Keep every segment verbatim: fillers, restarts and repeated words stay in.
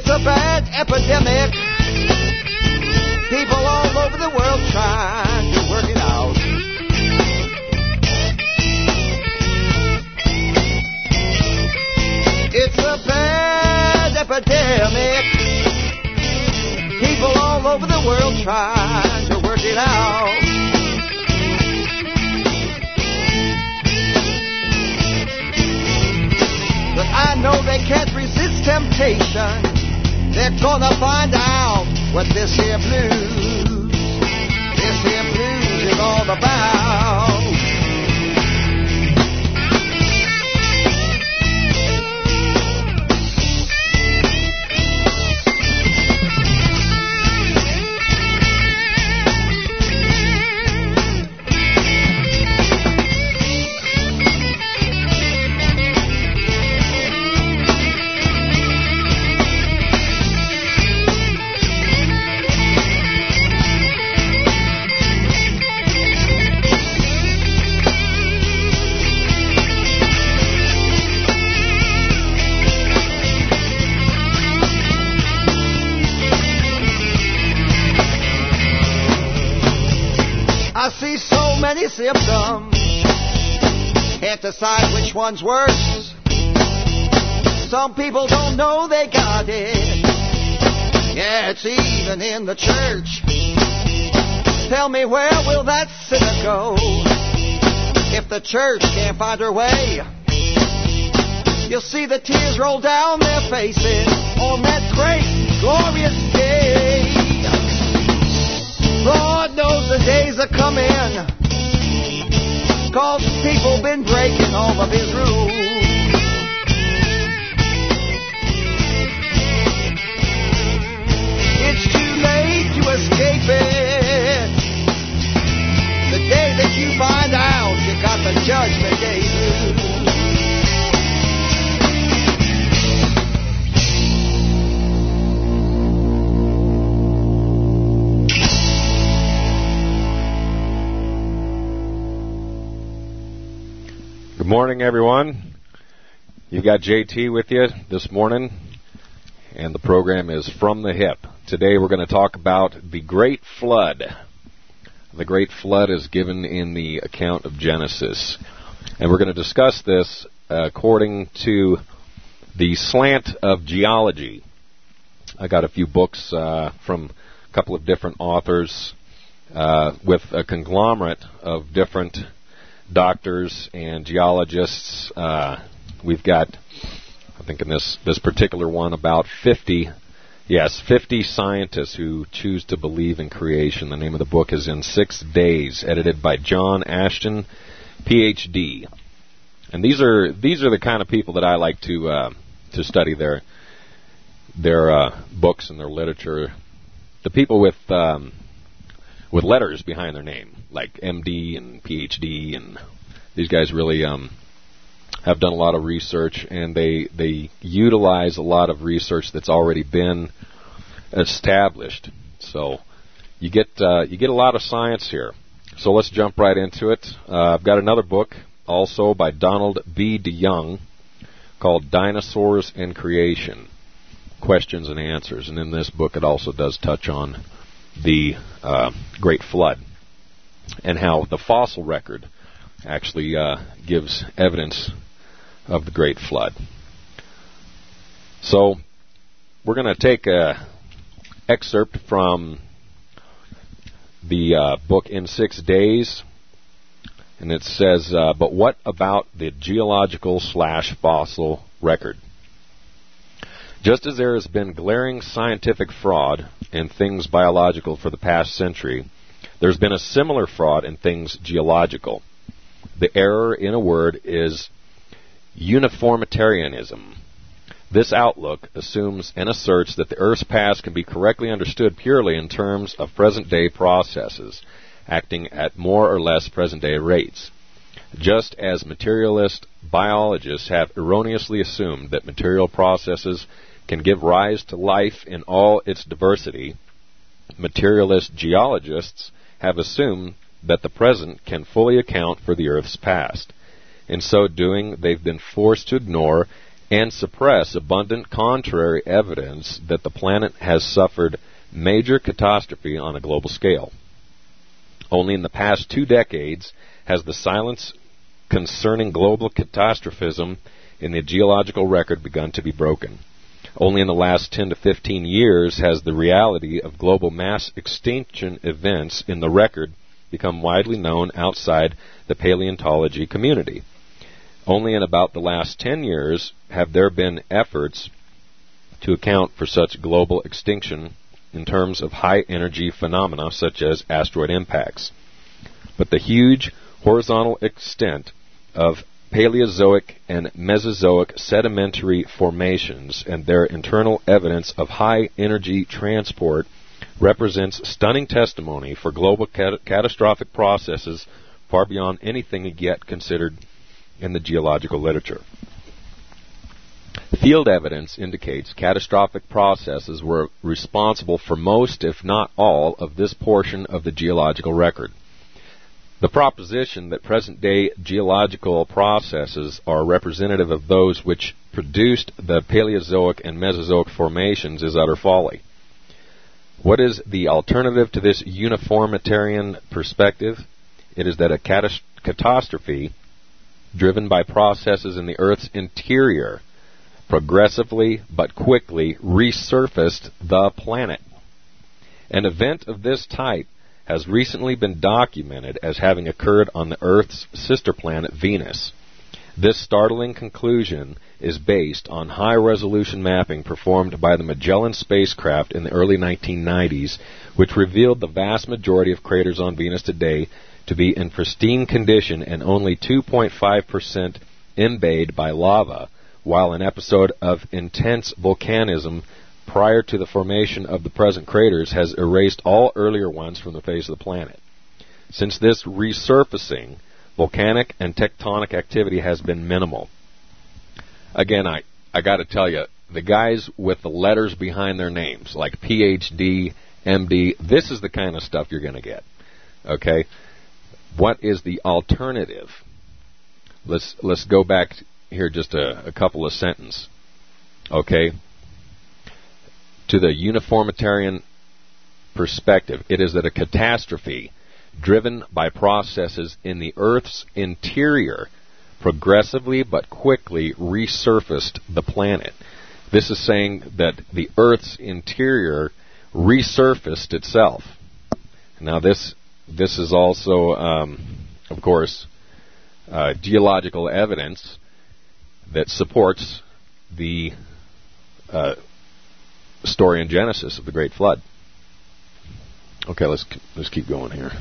It's a bad epidemic. People all over the world trying to work it out. It's a bad epidemic. People all over the world trying to work it out. But I know they can't resist temptation. They're gonna find out what this here blues, this here blues is all about. I see so many symptoms, can't decide which one's worse. Some people don't know they got it. Yeah, it's even in the church. Tell me, where will that sinner go if the church can't find her way? You'll see the tears roll down their faces on that great, glorious day. Lord knows the days are coming, 'cause people been breaking all of his rules. It's too late to escape it. The day that you find out, you got the judgment day blues. Good morning, everyone. You've got J T with you this morning, and the program is From the Hip. Today we're going to talk about the Great Flood. The Great Flood is given in the account of Genesis, and we're going to discuss this uh, according to the slant of geology. I got a few books uh, from a couple of different authors uh, with a conglomerate of different doctors and geologists. Uh, we've got, I think in this, this particular one, about fifty, yes, fifty scientists who choose to believe in creation. The name of the book is In Six Days, edited by John Ashton, P H D. And these are these are the kind of people that I like to uh, to study their their uh, books and their literature. The people with um, with letters behind their name, like M D and P H D, and these guys really um, have done a lot of research, and they they utilize a lot of research that's already been established. So you get uh, you get a lot of science here. So let's jump right into it. Uh, I've got another book also by Donald B. DeYoung called Dinosaurs and Creation, Questions and Answers. And in this book it also does touch on the uh, Great Flood and how the fossil record actually uh, gives evidence of the Great Flood. So we're going to take an excerpt from the uh, book In Six Days, and it says, uh, but what about the geological slash fossil record? Just as there has been glaring scientific fraud in things biological for the past century, there's been a similar fraud in things geological. The error, in a word, is uniformitarianism. This outlook assumes and asserts that the Earth's past can be correctly understood purely in terms of present-day processes, acting at more or less present-day rates. Just as materialist biologists have erroneously assumed that material processes can give rise to life in all its diversity, materialist geologists have assumed that the present can fully account for the Earth's past. In so doing, they've been forced to ignore and suppress abundant contrary evidence that the planet has suffered major catastrophe on a global scale. Only in the past two decades has the silence concerning global catastrophism in the geological record begun to be broken. Only in the last ten to fifteen years has the reality of global mass extinction events in the record become widely known outside the paleontology community. Only in about the last ten years have there been efforts to account for such global extinction in terms of high-energy phenomena such as asteroid impacts. But the huge horizontal extent of Paleozoic and Mesozoic sedimentary formations and their internal evidence of high-energy transport represents stunning testimony for global cat- catastrophic processes far beyond anything yet considered in the geological literature. Field evidence indicates catastrophic processes were responsible for most, if not all, of this portion of the geological record. The proposition that present-day geological processes are representative of those which produced the Paleozoic and Mesozoic formations is utter folly. What is the alternative to this uniformitarian perspective? It is that a catas- catastrophe driven by processes in the Earth's interior progressively but quickly resurfaced the planet. An event of this type has recently been documented as having occurred on the Earth's sister planet Venus. This startling conclusion is based on high-resolution mapping performed by the Magellan spacecraft in the early nineteen nineties, which revealed the vast majority of craters on Venus today to be in pristine condition and only two point five percent embayed by lava, while an episode of intense volcanism prior to the formation of the present craters has erased all earlier ones from the face of the planet. Since this resurfacing, volcanic and tectonic activity has been minimal. Again, I, I got to tell you, the guys with the letters behind their names, like P H D, M D, this is the kind of stuff you're going to get. Okay? What is the alternative? Let's let's go back here just a, a couple of sentences. Okay? To the uniformitarian perspective, it is that a catastrophe driven by processes in the Earth's interior progressively but quickly resurfaced the planet. This is saying that the Earth's interior resurfaced itself. Now this this is also, um, of course, uh, geological evidence that supports the uh, story in Genesis of the Great Flood. Okay, let's let's keep going here.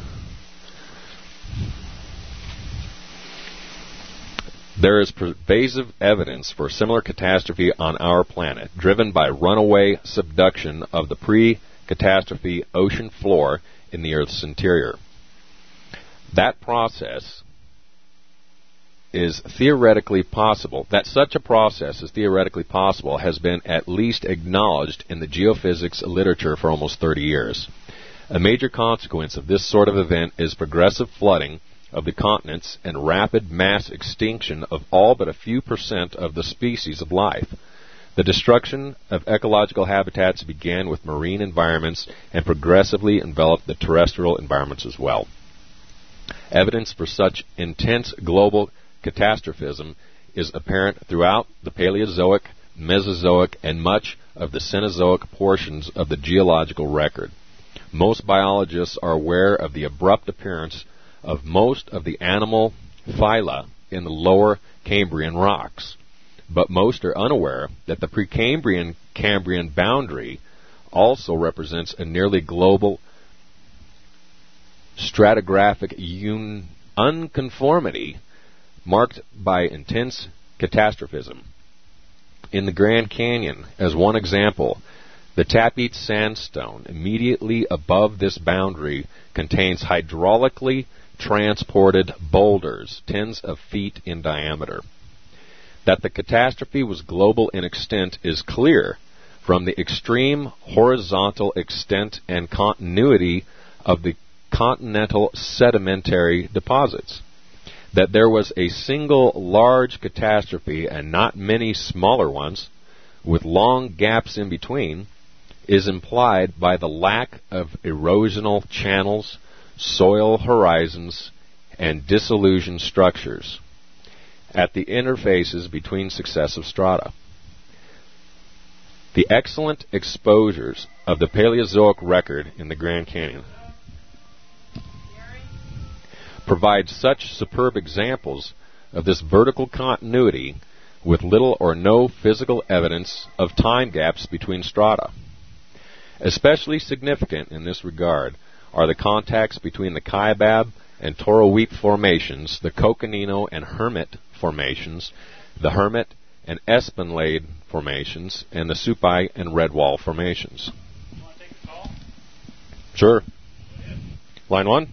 There is pervasive evidence for similar catastrophe on our planet, driven by runaway subduction of the pre-catastrophe ocean floor in the Earth's interior. That process is theoretically possible, that such a process is theoretically possible has been at least acknowledged in the geophysics literature for almost thirty years. A major consequence of this sort of event is progressive flooding of the continents and rapid mass extinction of all but a few percent of the species of life. The destruction of ecological habitats began with marine environments and progressively enveloped the terrestrial environments as well. Evidence for such intense global catastrophism is apparent throughout the Paleozoic, Mesozoic, and much of the Cenozoic portions of the geological record. Most biologists are aware of the abrupt appearance of most of the animal phyla in the lower Cambrian rocks, but most are unaware that the Precambrian Cambrian boundary also represents a nearly global stratigraphic un- unconformity marked by intense catastrophism. In the Grand Canyon, as one example, the Tapete sandstone immediately above this boundary contains hydraulically transported boulders tens of feet in diameter. That the catastrophe was global in extent is clear from the extreme horizontal extent and continuity of the continental sedimentary deposits. That there was a single large catastrophe and not many smaller ones, with long gaps in between, is implied by the lack of erosional channels, soil horizons, and disillusioned structures at the interfaces between successive strata. The excellent exposures of the Paleozoic record in the Grand Canyon provide such superb examples of this vertical continuity with little or no physical evidence of time gaps between strata. Especially significant in this regard are the contacts between the Kaibab and Toroweap formations, the Coconino and Hermit formations, the Hermit and Esplanade formations, and the Supai and Redwall formations. You want to take a call? Sure. Line one?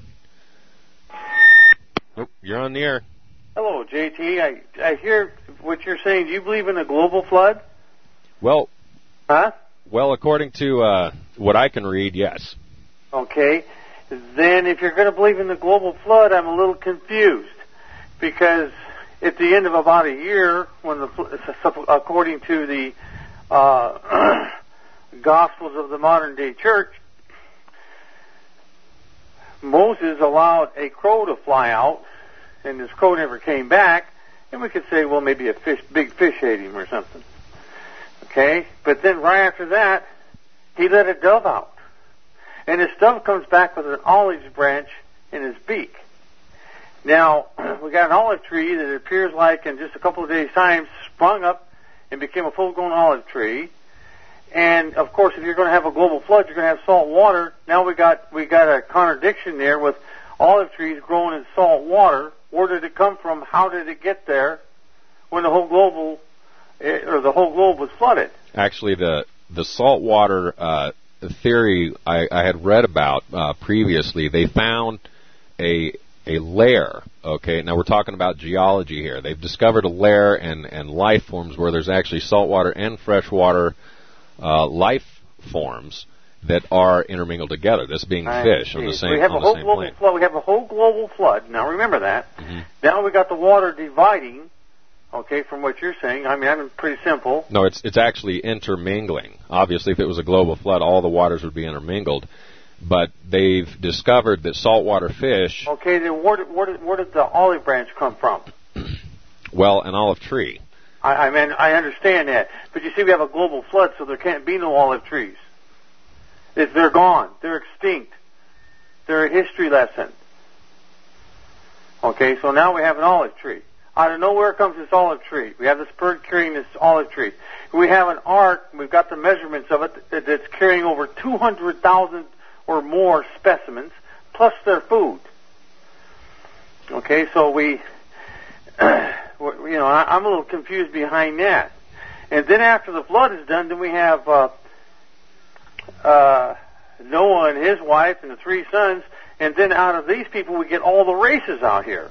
Oh, you're on the air. Hello, J T. I, I hear what you're saying. Do you believe in a global flood? Well, Huh? well, according to uh, what I can read, yes. Okay. Then if you're going to believe in the global flood, I'm a little confused. Because at the end of about a year, when the according to the uh, Gospels of the modern day church, Moses allowed a crow to fly out, and this crow never came back, and we could say, well, maybe a fish, big fish ate him or something. Okay? But then right after that, he let a dove out. And this dove comes back with an olive branch in his beak. Now, we got an olive tree that it appears like in just a couple of days' time sprung up and became a full-grown olive tree. And of course, if you're going to have a global flood, you're going to have salt water. Now we got we got a contradiction there with olive trees growing in salt water. Where did it come from? How did it get there? When the whole global or the whole globe was flooded. Actually, the the saltwater uh, theory I, I had read about uh, previously. They found a a layer. Okay, now we're talking about geology here. They've discovered a layer and and life forms where there's actually saltwater and freshwater uh, life forms that are intermingled together. This being I fish see. on the same we have on a whole the same global plane. flood. We have a whole global flood. Now remember that. Mm-hmm. Now we got the water dividing. Okay, from what you're saying, I mean, I'm pretty simple. No, it's it's actually intermingling. Obviously, if it was a global flood, all the waters would be intermingled. But they've discovered that saltwater fish. Okay, then where did, where did, where did the olive branch come from? Well, an olive tree. I, I mean, I understand that, but you see, we have a global flood, so there can't be no olive trees. It's, they're gone. They're extinct. They're a history lesson. Okay, so now we have an olive tree. Out of nowhere comes this olive tree. We have this bird carrying this olive tree. We have an ark. We've got the measurements of it that's carrying over two hundred thousand or more specimens, plus their food. Okay, so we, you know, I'm a little confused behind that. And then after the flood is done, then we have uh, uh, Noah and his wife and the three sons, and then out of these people we get all the races out here.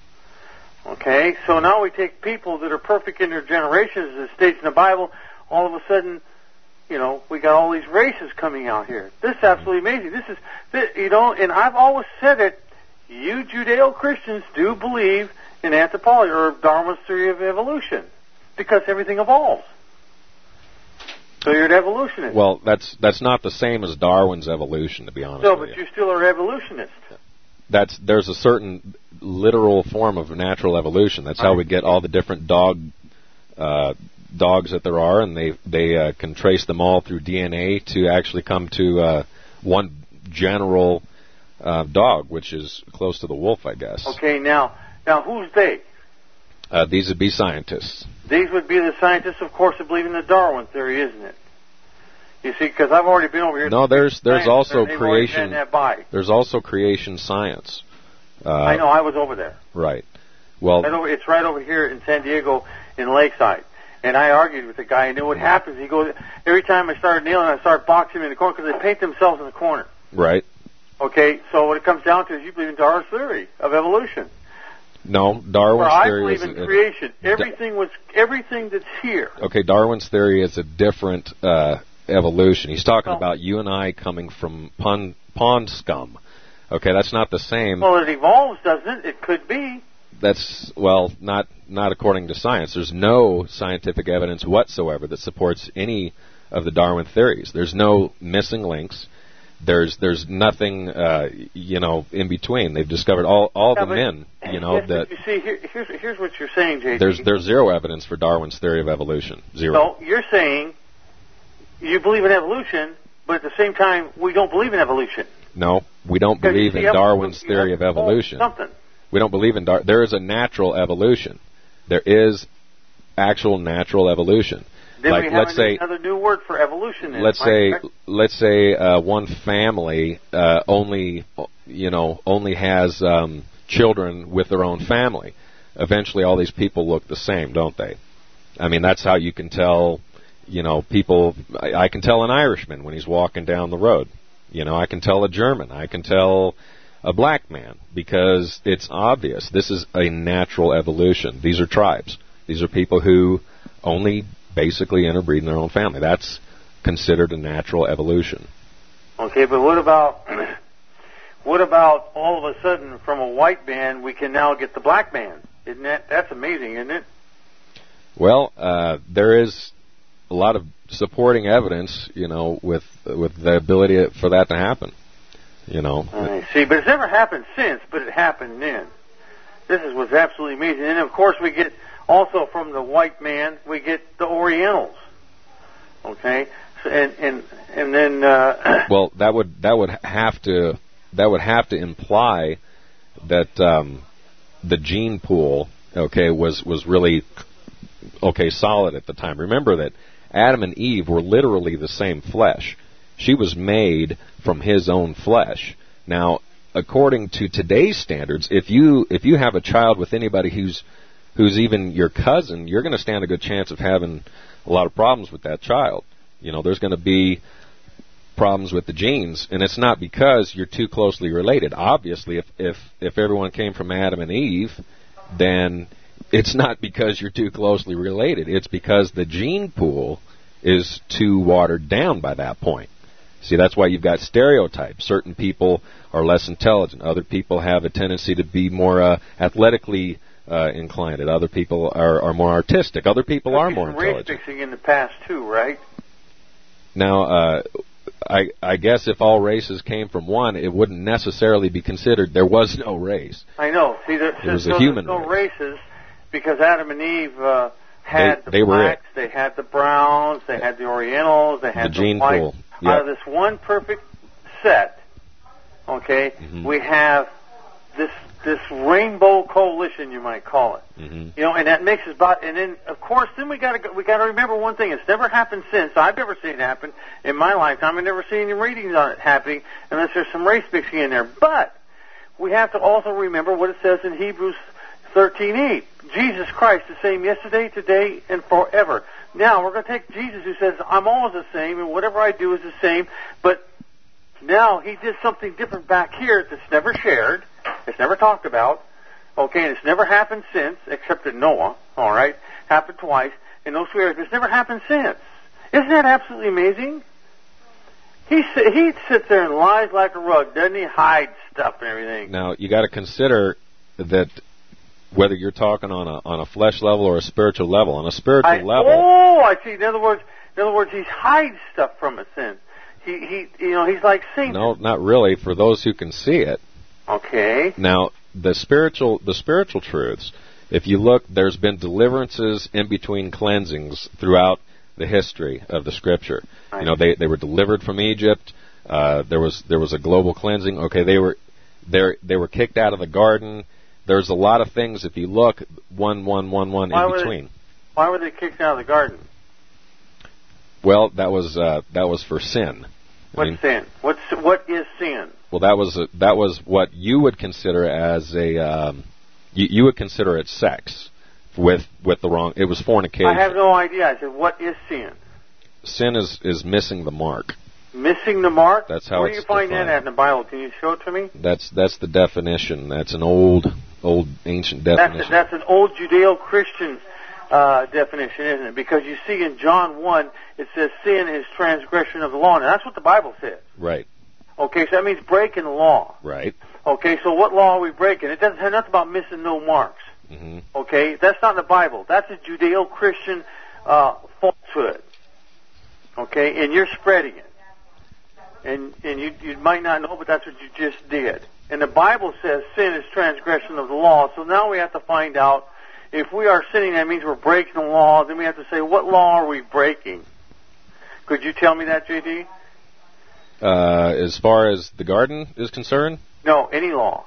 Okay, so now we take people that are perfect in their generations, as it states in the Bible, all of a sudden, you know, we got all these races coming out here. This is absolutely amazing. This is, this, you know, and I've always said it, you Judeo-Christians do believe in anthropology, or Darwin's theory of evolution, because everything evolves. So you're an evolutionist. Well, that's that's not the same as Darwin's evolution, to be honest No, with but you. you still are an evolutionist. That's there's a certain literal form of natural evolution. That's how we get all the different dog uh, dogs that there are, and they they uh, can trace them all through D N A to actually come to uh, one general uh, dog, which is close to the wolf, I guess. Okay, now now who's they? Uh, these would be scientists. These would be the scientists, of course, that believe in the Darwin theory, isn't it? You see, because I've already been over here. No, there's there's science, also and they've already creation. ran that by. There's also creation science. Uh, I know. I was over there. Right. Well, Right over, it's right over here in San Diego, in Lakeside. And I argued with the guy, and then what happens? He goes every time I started nailing, I start boxing him in the corner because they paint themselves in the corner. right. Okay, so what it comes down to is you believe in Darwin's theory of evolution. No, Darwin's Where I theory believe is in a- creation. Everything was everything that's here. Okay, Darwin's theory is a different uh, evolution. He's talking Well- about you and I coming from pond, pond scum. Okay, that's not the same. Well, it evolves, doesn't it? It could be. that's well, not not according to science. There's no scientific evidence whatsoever that supports any of the Darwin theories. There's no missing links. There's there's nothing uh, you know in between. They've discovered all all yeah, the men you know yes, that. You see, here, here's here's what you're saying, J T. There's there's zero evidence for Darwin's theory of evolution. Zero. So you're saying you believe in evolution, but at the same time we don't believe in evolution. No, we don't believe in Darwin's theory of evolution. Something. We don't believe in Dar- there is a natural evolution. There is actual natural evolution. Then like we have let's say another new word for evolution. Then. Let's say let's say uh, one family uh, only you know only has um, children with their own family. Eventually, all these people look the same, don't they? I mean, that's how you can tell. You know, people. I, I can tell an Irishman when he's walking down the road. You know, I can tell a German. I can tell a black man because it's obvious. This is a natural evolution. These are tribes. These are people who only basically interbreed in their own family. That's considered a natural evolution. Okay, but what about what about all of a sudden from a white man we can now get the black man? Isn't that that's amazing, isn't it? Well, uh, there is a lot of supporting evidence, you know, with with the ability for that to happen. You know. I see, but it's never happened since, but it happened then. This is what's absolutely amazing. And of course we get also from the white man, we get the Orientals. Okay? So, and and and then uh well, that would that would have to that would have to imply that um the gene pool, okay, was was really okay, solid at the time. Remember that Adam and Eve were literally the same flesh. She was made from his own flesh. Now, according to today's standards, if you if you have a child with anybody who's who's even your cousin, you're going to stand a good chance of having a lot of problems with that child. You know, there's going to be problems with the genes, and it's not because you're too closely related. Obviously, if if if everyone came from Adam and Eve, then it's not because you're too closely related. It's because the gene pool is too watered down by that point. See, that's why you've got stereotypes. Certain people are less intelligent. Other people have a tendency to be more uh, athletically uh, inclined. Other people are, are more artistic. Other people are more intelligent. Race fixing in the past too, right? Now, uh, I, I guess if all races came from one, it wouldn't necessarily be considered there was no race. I know. See, there, it was so a human no race. races because Adam and Eve uh, had they, the they blacks, were they had the browns, they had the Orientals, they had the, the gene whites. pool. Yep. Out of this one perfect set, okay, mm-hmm. we have this this rainbow coalition, you might call it. Mm-hmm. You know, and that makes us about. And then, of course, then we got to we got to remember one thing: it's never happened since. I've never seen it happen in my lifetime. I've never seen any readings on it happening unless there's some race mixing in there. But we have to also remember what it says in Hebrews thirteen eight: Jesus Christ the same yesterday, today, and forever. Now, we're going to take Jesus who says, I'm always the same, and whatever I do is the same, but now he did something different back here that's never shared, it's never talked about, okay, and it's never happened since, except in Noah, all right, happened twice, in those three areas, it's never happened since. Isn't that absolutely amazing? He he sits there and lies like a rug, doesn't he? Hide stuff and everything. Now, you got to consider that whether you're talking on a on a flesh level or a spiritual level. On a spiritual I, level. Oh, I see. In other words, in other words, he hides stuff from us. Then he he you know he's like Satan. No, not really. For those who can see it. Okay. Now, the spiritual the spiritual truths. If you look, there's been deliverances in between cleansings throughout the history of the Scripture. I you know, they they were delivered from Egypt. Uh, there was there was a global cleansing. Okay, they were they they were kicked out of the garden. There's a lot of things, if you look, one, one, one, one why in were between. They, why were they kicked out of the garden? Well, that was uh, that was for sin. What's I mean, sin? What's what is sin? Well, that was a, that was what you would consider as a um, you, you would consider it sex with with the wrong. It was fornication. I have no idea. I said, what is sin? Sin is, is missing the mark. Missing the mark? That's how Where it's do you find defined. that at in the Bible? Can you show it to me? That's that's the definition. That's an old old ancient definition. That's, that's an old Judeo-Christian uh, definition, isn't it? Because you see in John one, it says sin is transgression of the law. Now that's what the Bible says. Right. Okay, so that means breaking the law. Right. Okay, so what law are we breaking? It doesn't have nothing about missing no marks. Mm-hmm. Okay? That's not in the Bible. That's a Judeo-Christian uh, falsehood. Okay? And you're spreading it. And and you you might not know, but that's what you just did. And the Bible says sin is transgression of the law. So now we have to find out if we are sinning, that means we're breaking the law. Then we have to say, what law are we breaking? Could you tell me that, J D? Uh, as far as the garden is concerned? No, any law.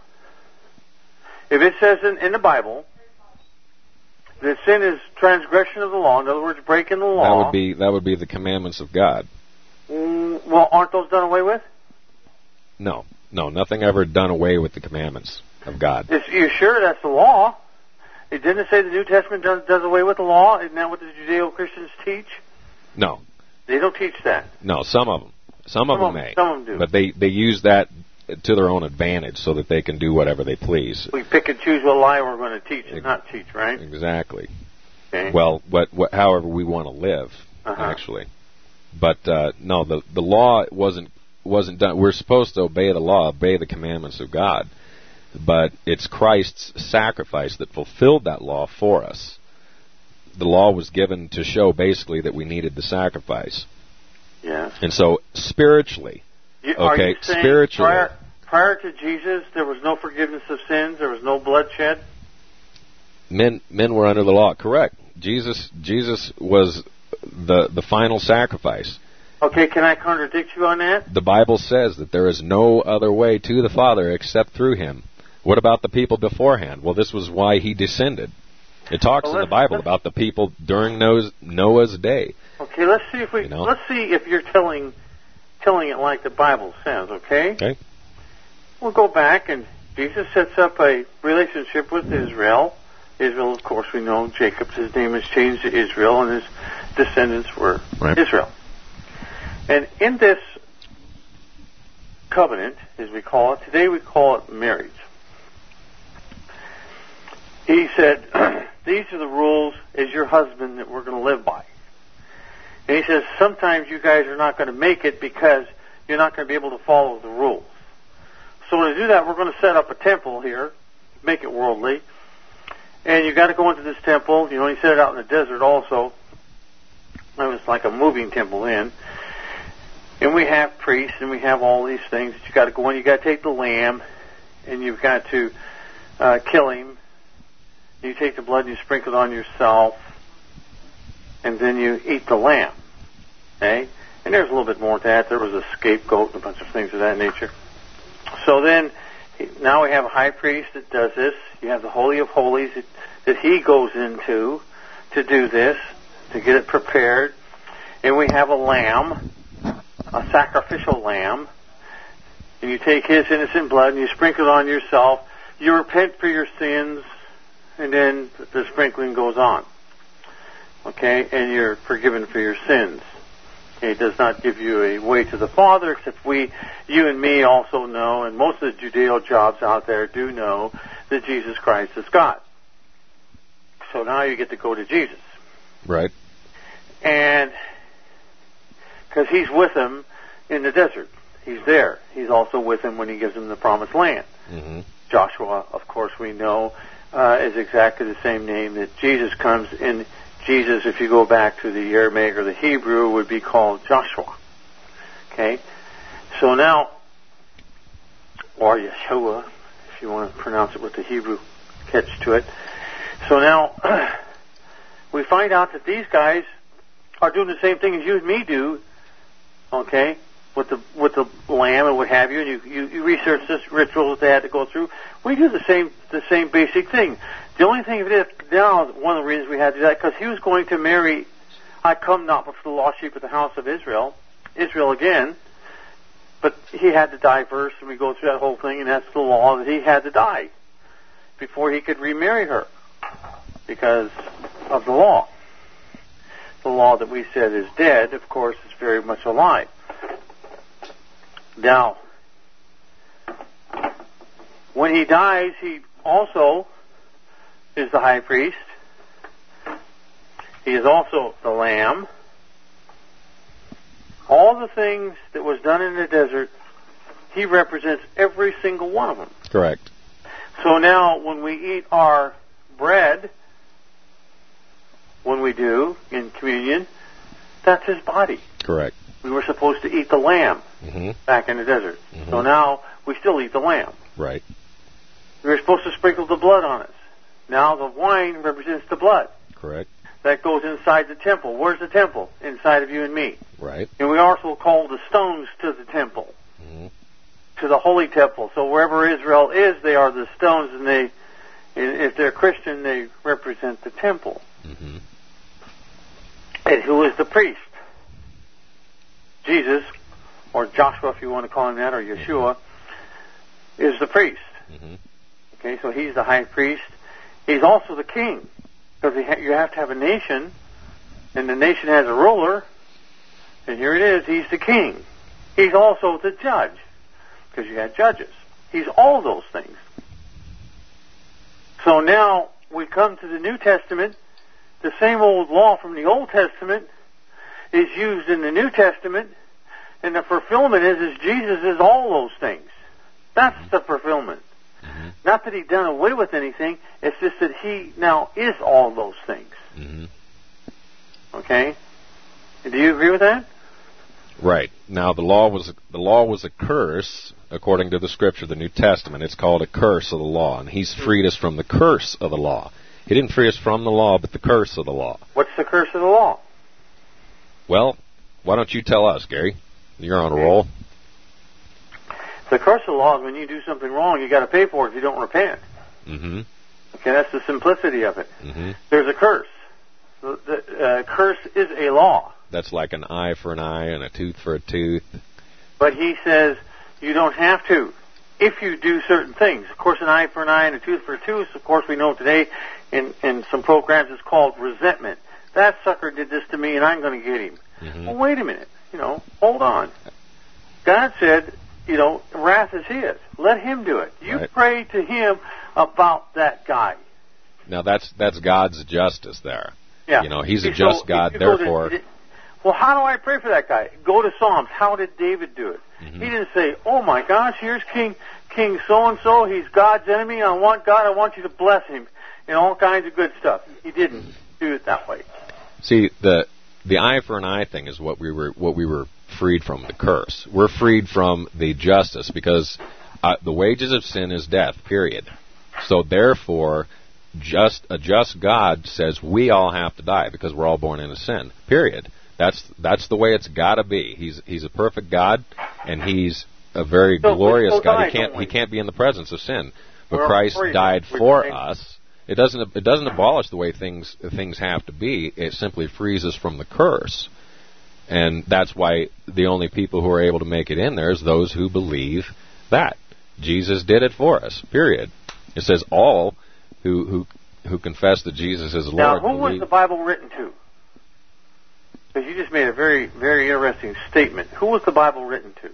If it says in, in the Bible that sin is transgression of the law, in other words, breaking the law. That would be that would be the commandments of God. Mm, well, aren't those done away with? No, no, nothing ever done away with the commandments of God. Is, you sure that's the law? It didn't say the New Testament does, does away with the law? Isn't that what the Judeo-Christians teach? No. They don't teach that. No, some of them. Some, some of them of, may. Some of them do. But they, they use that to their own advantage so that they can do whatever they please. We pick and choose what lie we're going to teach and not teach, right? Exactly. Okay. Well, what, what, however we want to live, uh-huh. actually. But uh, no, the the law wasn't wasn't done. We're supposed to obey the law, obey the commandments of God. But it's Christ's sacrifice that fulfilled that law for us. The law was given to show basically that we needed the sacrifice. Yes. And so spiritually, you, are okay, you saying spiritually, prior, prior to Jesus, there was no forgiveness of sins, there was no bloodshed. men men were under the law. Correct. Jesus Jesus was the the final sacrifice. Okay, can I contradict you on that? The Bible says that there is no other way to the Father except through Him. What about the people beforehand? Well, this was why He descended. It talks well, in the Bible about the people during Noah's, Noah's day. Okay, let's see if we you know? let's see if you're telling telling it like the Bible says. Okay. Okay. We'll go back, and Jesus sets up a relationship with Israel. Israel, of course, we know Jacob's his name has changed to Israel, and his descendants were right. Israel. And in this covenant, as we call it, today we call it marriage. He said, these are the rules as your husband that we're going to live by. And he says, sometimes you guys are not going to make it because you're not going to be able to follow the rules. So to do that, we're going to set up a temple here, make it worldly. And you got to go into this temple. You know, he set it out in the desert also. It was like a moving temple in. And we have priests and we have all these things that you got to go in. You got to take the lamb and you've got to uh, kill him. You take the blood and you sprinkle it on yourself. And then you eat the lamb. Okay? And there's a little bit more to that. There was a scapegoat and a bunch of things of that nature. So then, now we have a high priest that does this. You have the Holy of Holies that, that he goes into to do this, to get it prepared. And we have a lamb, a sacrificial lamb. And you take his innocent blood and you sprinkle it on yourself. You repent for your sins, and then the sprinkling goes on. Okay? And you're forgiven for your sins. It does not give you a way to the Father, except we, you and me also know, and most of the Judeo jobs out there do know, that Jesus Christ is God. So now you get to go to Jesus. Right. And, because he's with him in the desert. He's there. He's also with him when he gives him the promised land. Mm-hmm. Joshua, of course, we know, uh, is exactly the same name that Jesus comes in. Jesus, if you go back to the Aramaic or the Hebrew, would be called Joshua. Okay? So now, or Yeshua, if you want to pronounce it with the Hebrew catch to it. So now, we find out that these guys are doing the same thing as you and me do, okay, with the with the lamb and what have you, and you, you, you research this ritual that they had to go through. We do the same the same basic thing. The only thing it is now, one of the reasons we had to do that, because he was going to marry, I come not but for the lost sheep of the house of Israel, Israel again, but he had to die first, and we go through that whole thing, and that's the law that he had to die before he could remarry her, because of the law. The law that we said is dead, of course, is very much alive. Now, when he dies, he also is the high priest. He is also the lamb. All the things that was done in the desert, he represents every single one of them. Correct. So now, when we eat our bread, when we do in communion, that's his body. Correct. We were supposed to eat the lamb Mm-hmm. back in the desert. Mm-hmm. So now we still eat the lamb. Right. We were supposed to sprinkle the blood on us. Now the wine represents the blood. Correct. That goes inside the temple. Where's the temple? Inside of you and me. Right. And we also call the stones to the temple, Mm-hmm. to the holy temple. So wherever Israel is, they are the stones, and they, if they're Christian, they represent the temple. Mm-hmm. And who is the priest? Jesus, or Joshua, if you want to call him that, or Yeshua, mm-hmm. is the priest. Mm-hmm. Okay, so he's the high priest. He's also the king, because you have to have a nation, and the nation has a ruler, and here it is, he's the king. He's also the judge, because you had judges. He's all those things. So now we come to the New Testament. The same old law from the Old Testament is used in the New Testament, and the fulfillment is, is Jesus is all those things. That's mm-hmm. the fulfillment. Mm-hmm. Not that he done away with anything, it's just that he now is all those things. Mm-hmm. Okay? Do you agree with that? Right. Now the law was the law was a curse according to the Scripture, the New Testament. It's called a curse of the law, and he's freed us from the curse of the law. He didn't free us from the law, but the curse of the law. What's the curse of the law? Well, why don't you tell us, Gary? You're on a roll. The curse of the law is when you do something wrong, you got to pay for it if you don't repent. Mm-hmm. Okay, that's the simplicity of it. Mm-hmm. There's a curse. The, the uh, curse is a law. That's like an eye for an eye and a tooth for a tooth. But he says you don't have to if you do certain things. Of course, an eye for an eye and a tooth for a tooth, of course, we know today in, in some programs it's called resentment. That sucker did this to me and I'm going to get him. Mm-hmm. Well, wait a minute. You know, hold on. God said, you know, wrath is his. Let him do it. You right. pray to him about that guy. Now, that's that's God's justice there. Yeah. You know, he's a just so God, therefore... To, well, how do I pray for that guy? Go to Psalms. How did David do it? Mm-hmm. He didn't say, oh, my gosh, here's King King so-and-so. He's God's enemy. I want God. I want you to bless him. And all kinds of good stuff. He didn't do it that way. See, the the eye for an eye thing is what we were what we were freed from, the curse. We're freed from the justice because uh, the wages of sin is death, period. So therefore, just a just God says we all have to die because we're all born into sin, period. That's that's the way it's got to be. He's he's a perfect God, and he's a very so glorious God. Die, he can't he can't be in the presence of sin. But we're Christ free. died we're for free. us. It doesn't it doesn't abolish the way things things have to be. It simply frees us from the curse. And that's why the only people who are able to make it in there is those who believe that Jesus did it for us. Period. It says all who who who confess that Jesus is Lord. Now, who believe. was the Bible written to? Because you just made a very very interesting statement. Who was the Bible written to?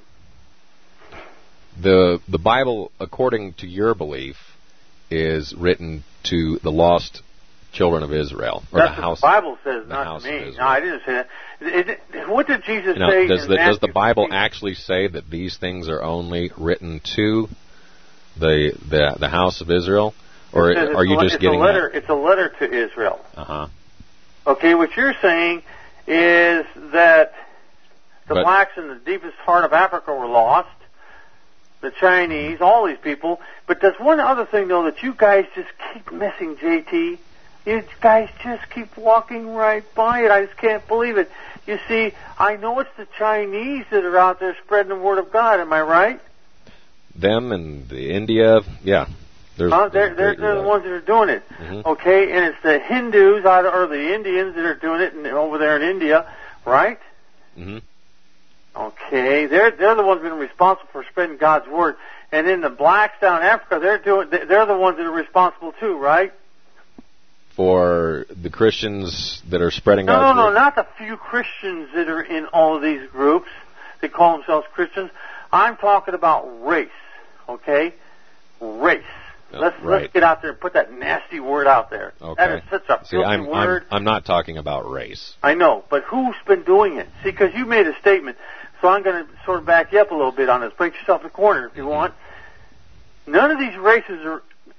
The the Bible, according to your belief, is written to the lost children of Israel, or That's the house. What the Bible says, the not house to me. of No, I didn't say that. It, it, what did Jesus you know, say? Does in the Matthew does the Bible fifteen? actually say that these things are only written to the the the house of Israel, or are you a, just it's getting a letter? that? It's a letter to Israel. Uh huh. Okay, what you're saying is that the But, blacks in the deepest heart of Africa were lost, the Chinese, all these people. But there's one other thing, though, that you guys just keep missing, J T. You guys just keep walking right by it. I just can't believe it. You see, I know it's the Chinese that are out there spreading the word of God. Am I right? Them and the India, yeah. There's, Uh, they're they're, there's they're the ones that are doing it. Mm-hmm. Okay, and it's the Hindus out or the Indians that are doing it in, over there in India, right? Mm-hmm. Okay, they're they're the ones that are responsible for spreading God's word, and then the blacks down in Africa, they're doing they're the ones that are responsible too, right? For the Christians that are spreading no, God's no, word? No, not the few Christians that are in all of these groups. They call themselves Christians. I'm talking about race. Okay, race. Oh, let's right. let's get out there and put that nasty word out there. Okay. That is such a See, filthy I'm, word. I'm I'm not talking about race. I know, but who's been doing it? See, because you made a statement, so I'm going to sort of back you up a little bit on this. Break yourself in the corner if you mm-hmm. want. None of these races are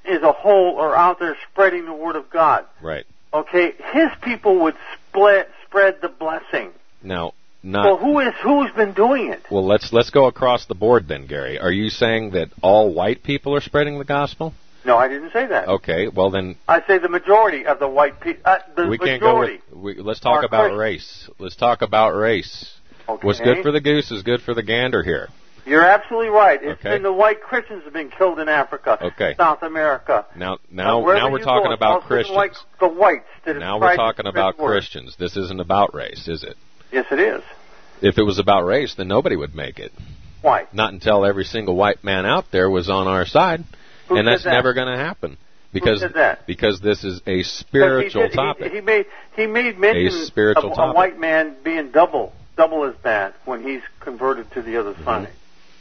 as a whole are out there spreading the word of God. Right. Okay, his people would split, spread the blessing. Now, not. Well, who is who's been doing it? Well, let's let's go across the board then, Gary. Are you saying that all white people are spreading the gospel? No, I didn't say that. Okay, well then. I say the majority of the white people. Uh, the we can't majority. go with. We, let's talk about Christians. race. Let's talk about race. Okay. What's good for the goose is good for the gander here. You're absolutely right. It's Okay. been the white Christians have been killed in Africa, Okay. South America. Now, now, wherever now we're you talking go, it's about also the Christians. white- the whites that have Now tried we're to talking spread about the word. Christians. This isn't about race, is it? Yes, it is. If it was about race, then nobody would make it. Why? Not until every single white man out there was on our side, Who and said that's that? never going to happen because said that? because this is a But spiritual he did, topic. He, he made he made mention A spiritual of topic. a white man being double double as bad when he's converted to the other Mm-hmm. side,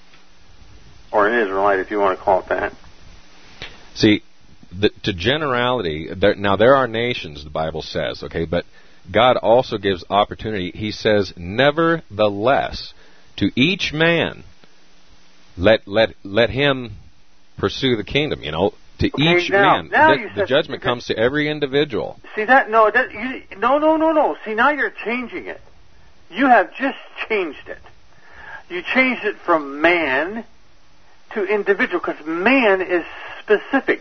or an Israelite, if you want to call it that. See, the, to generality, there, now there are nations, the Bible says, okay, but God also gives opportunity. He says, nevertheless, to each man, let let let him pursue the kingdom. You know, to Okay, each now- man, now the, you the said- judgment comes to every individual. See that? No, that, you, no, no, no, no. See, now you're changing it. You have just changed it. You changed it from man to individual, because man is specific.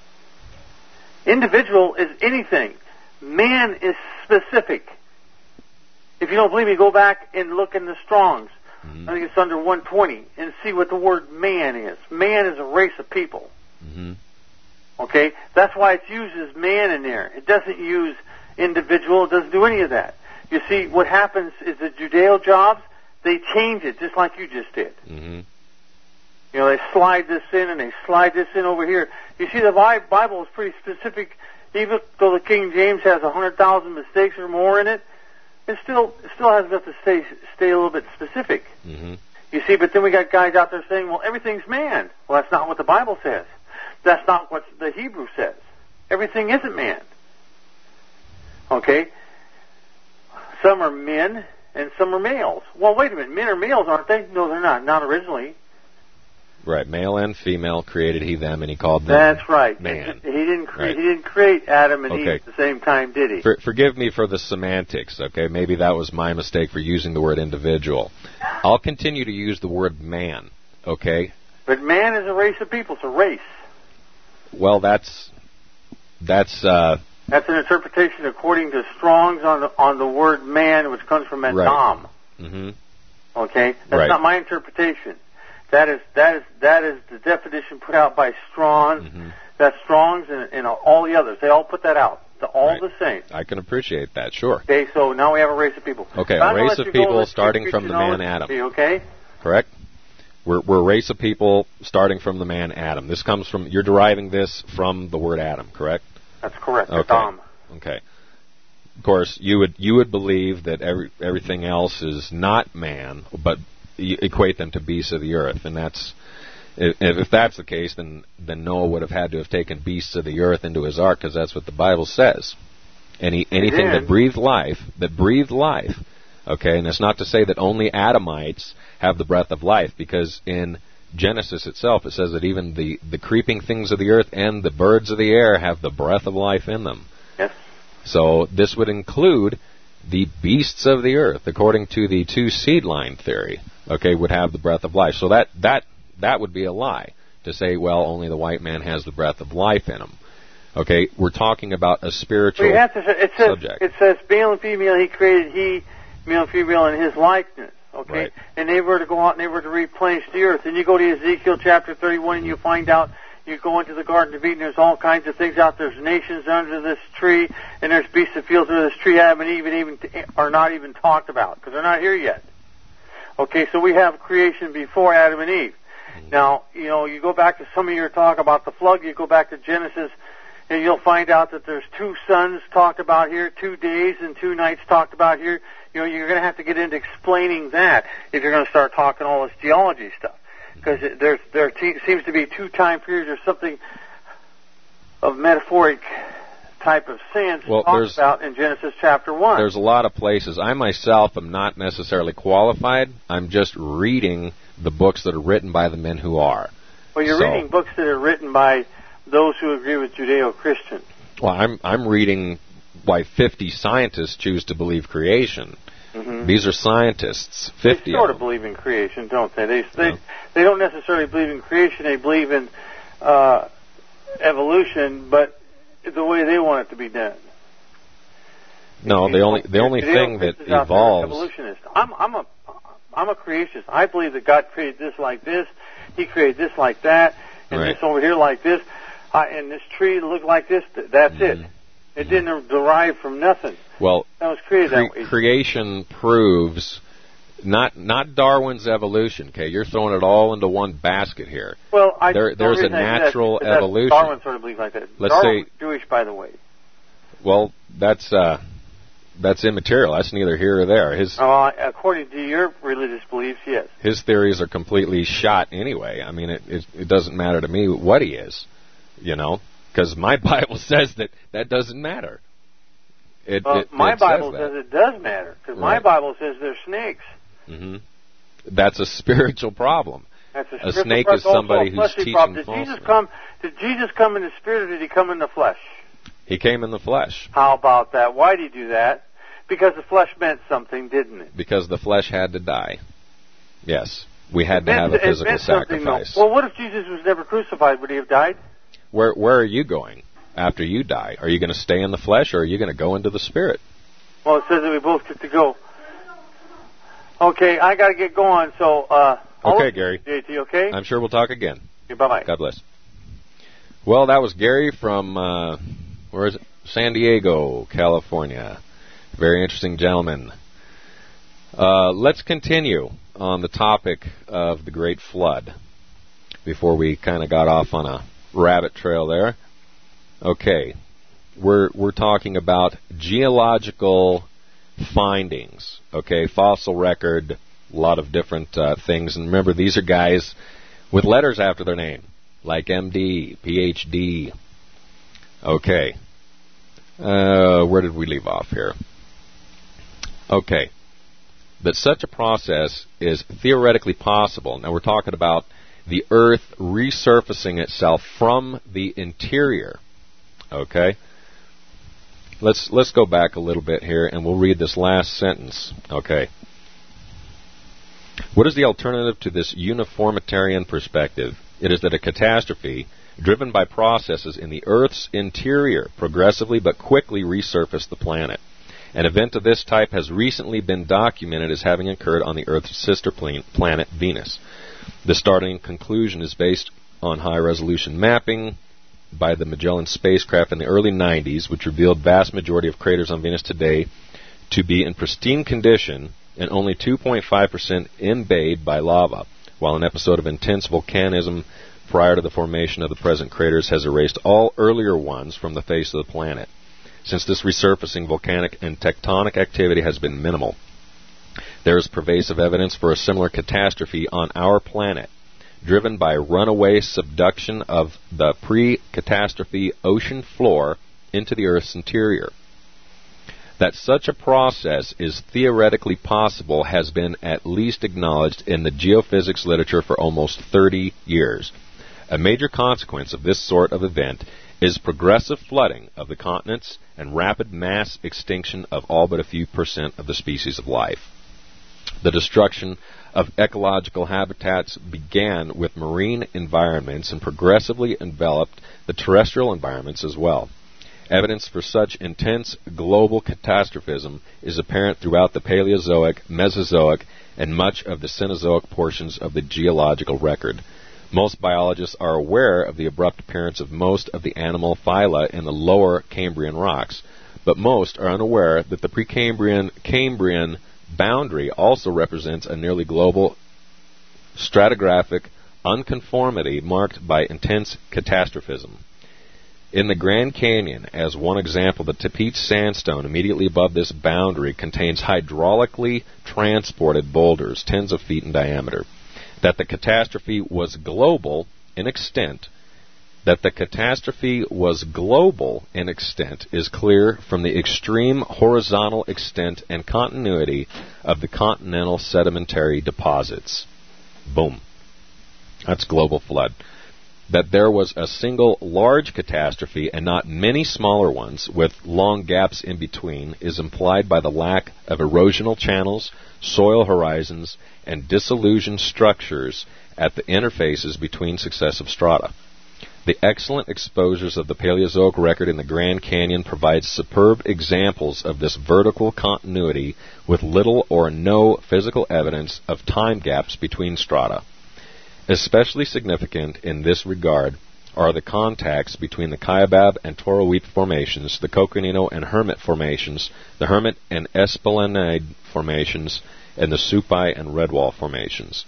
Individual is anything. Man is specific. If you don't believe me, go back and look in the Strong's. Mm-hmm. I think it's under one twenty, and see what the word man is. Man is a race of people. Mm-hmm. Okay? That's why it uses man in there. It doesn't use individual. It doesn't do any of that. You see, what happens is the Judeo jobs, they change it just like you just did. Mm-hmm. You know, they slide this in and they slide this in over here. You see, the Bi- Bible is pretty specific. Even though the King James has a hundred thousand mistakes or more in it, it still it still has enough to stay stay a little bit specific. Mm-hmm. You see, but then we got guys out there saying, "Well, everything's man." Well, that's not what the Bible says. That's not what the Hebrew says. Everything isn't man. Okay. Some are men and some are males. Well, wait a minute. Men are males, aren't they? No, they're not. Not originally. Right, male and female created he them, and he called them. That's right. Man. He didn't create. Right. He didn't create Adam and Okay. Eve at the same time, did he? For, forgive me for the semantics, okay? Maybe that was my mistake for using the word individual. I'll continue to use the word man, okay? But man is a race of people. It's a race. Well, that's that's uh, That's an interpretation according to Strong's on the on the word man, which comes from Adam. hmm Okay, that's Right. not my interpretation. That is that is that is the definition put out by Strong's. hmm That's Strong's and, and all the others. They all put that out. They're all Right. the same. I can appreciate that, sure. Okay, so now we have a race of people. Okay, But I'm a gonna race let of you go. people Let's starting get from the to man know Adam. it, Okay. Correct? We're, we're a race of people starting from the man Adam. This comes from, you're deriving this from the word Adam, correct? That's correct. Okay. Adam. Okay. Of course, you would you would believe that every everything else is not man, but you equate them to beasts of the earth, and that's if, if that's the case, then then Noah would have had to have taken beasts of the earth into his ark, because that's what the Bible says. Any anything did. that breathed life, that breathed life. Okay, and it's not to say that only Adamites have the breath of life, because in Genesis itself it says that even the, the creeping things of the earth and the birds of the air have the breath of life in them. Yes. So this would include the beasts of the earth, according to the two seed line theory, okay, would have the breath of life. So that, that, that would be a lie, to say, well, only the white man has the breath of life in him. Okay, we're talking about a spiritual Well, you have to. It says subject. it says male and female. He created he, male and female in his likeness. Okay, Right. and they were to go out and they were to replenish the earth. And you go to Ezekiel chapter thirty-one, and you find out. You go into the Garden of Eden. There's all kinds of things out there. There's nations under this tree, and there's beasts of fields under this tree. Adam and Eve and even are not even talked about because they're not here yet. Okay, so we have creation before Adam and Eve. Now, you know, you go back to some of your talk about the flood. You go back to Genesis. And you'll find out that there's two suns talked about here, two days and two nights talked about here. You know, you're going to have to get into explaining that if you're going to start talking all this geology stuff. Because there's, there te- seems to be two time periods or something of metaphoric type of sense Well, talked there's- about in Genesis chapter one. There's a lot of places. I myself am not necessarily qualified. I'm just reading the books that are written by the men who are. Well, you're So- reading books that are written by those who agree with Judeo-Christian. Well, I'm I'm reading why fifty scientists choose to believe creation. Mm-hmm. These are scientists. Fifty. They sort of, of believe in creation, don't they? They they, yeah. they don't necessarily believe in creation. They believe in uh, evolution, but the way they want it to be done. No, the only the only thing that evolves. Evolutionist. I'm I'm a I'm a creationist. I believe that God created this like this. He created this like that, and right. this over here like this, uh, and this tree looked like this. That's mm-hmm. it. It mm-hmm. didn't derive from nothing. Well, that was created cre- that way. Creation proves not not Darwin's evolution. Okay, you're throwing it all into one basket here. Well, I there, there's a natural that, that evolution. Darwin sort of believes like that. Let's Darwin say was Jewish, by the way. Well, that's uh, that's immaterial. That's neither here or there. His uh, according to your religious beliefs, yes. His theories are completely shot anyway. I mean, it it, it doesn't matter to me what he is, you know. Because my Bible says that that doesn't matter. It, well, it, my it Bible says, says it does matter. Because right. my Bible says they're snakes. Mm-hmm. That's a spiritual problem. That's a, a snake is somebody who's teaching problem. Did falsehood. Jesus come? Did Jesus come in the spirit, or did he come in the flesh? He came in the flesh. How about that? Why did he do that? Because the flesh meant something, didn't it? Because the flesh had to die. Yes, we had it to meant, have a physical sacrifice. Well, what if Jesus was never crucified? Would he have died? Where Where are you going after you die? Are you going to stay in the flesh, or are you going to go into the spirit? Well, it says that we both get to go. Okay, I got to get going. So, uh, okay, Gary. J T, okay? I'm sure we'll talk again. Okay, bye bye. God bless. Well, that was Gary from uh, where is it? San Diego, California. Very interesting gentleman. Uh, let's continue on the topic of the Great Flood before we kind of got off on a rabbit trail there. Okay, we're we're talking about geological findings. Okay, fossil record, a lot of different uh, things, and remember these are guys with letters after their name, like M D, P H D. Okay, uh, where did we leave off here? Okay, that such a process is theoretically possible. Now we're talking about the Earth resurfacing itself from the interior. Okay? Let's let's go back a little bit here and we'll read this last sentence. Okay. What is the alternative to this uniformitarian perspective? It is that a catastrophe driven by processes in the Earth's interior progressively but quickly resurface the planet. An event of this type has recently been documented as having occurred on the Earth's sister planet, Venus. The starting conclusion is based on high-resolution mapping by the Magellan spacecraft in the early nineties, which revealed vast majority of craters on Venus today to be in pristine condition and only two point five percent embayed by lava, while an episode of intense volcanism prior to the formation of the present craters has erased all earlier ones from the face of the planet. Since this resurfacing, volcanic and tectonic activity has been minimal. There is pervasive evidence for a similar catastrophe on our planet, driven by runaway subduction of the pre-catastrophe ocean floor into the Earth's interior. That such a process is theoretically possible has been at least acknowledged in the geophysics literature for almost thirty years. A major consequence of this sort of event is progressive flooding of the continents and rapid mass extinction of all but a few percent of the species of life. The destruction of ecological habitats began with marine environments and progressively enveloped the terrestrial environments as well. Evidence for such intense global catastrophism is apparent throughout the Paleozoic, Mesozoic, and much of the Cenozoic portions of the geological record. Most biologists are aware of the abrupt appearance of most of the animal phyla in the lower Cambrian rocks, but most are unaware that the Precambrian Cambrian boundary also represents a nearly global stratigraphic unconformity marked by intense catastrophism. In the Grand Canyon, as one example, the Tepiche sandstone immediately above this boundary contains hydraulically transported boulders tens of feet in diameter. That the catastrophe was global in extent, that the catastrophe was global in extent is clear from the extreme horizontal extent and continuity of the continental sedimentary deposits. Boom. That's global flood. That there was a single large catastrophe and not many smaller ones with long gaps in between is implied by the lack of erosional channels, soil horizons, and disillusioned structures at the interfaces between successive strata. The excellent exposures of the Paleozoic record in the Grand Canyon provide superb examples of this vertical continuity with little or no physical evidence of time gaps between strata. Especially significant in this regard are the contacts between the Kaibab and Toroweap formations, the Coconino and Hermit formations, the Hermit and Esplanade formations, and the Supai and Redwall formations.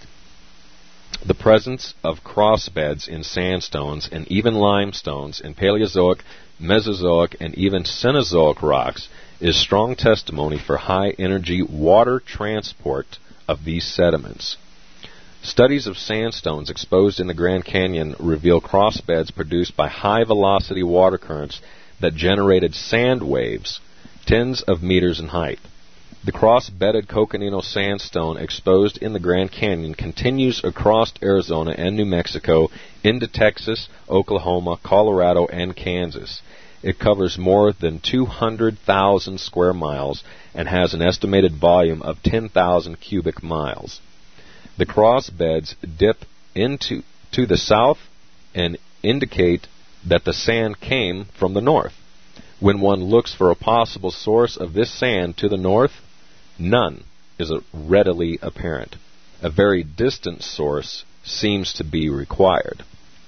The presence of crossbeds in sandstones and even limestones in Paleozoic, Mesozoic, and even Cenozoic rocks is strong testimony for high-energy water transport of these sediments. Studies of sandstones exposed in the Grand Canyon reveal crossbeds produced by high-velocity water currents that generated sand waves tens of meters in height. The cross-bedded Coconino sandstone exposed in the Grand Canyon continues across Arizona and New Mexico into Texas, Oklahoma, Colorado, and Kansas. It covers more than two hundred thousand square miles and has an estimated volume of ten thousand cubic miles. The cross beds dip into to the south and indicate that the sand came from the north. When one looks for a possible source of this sand to the north, none is readily apparent. A very distant source seems to be required.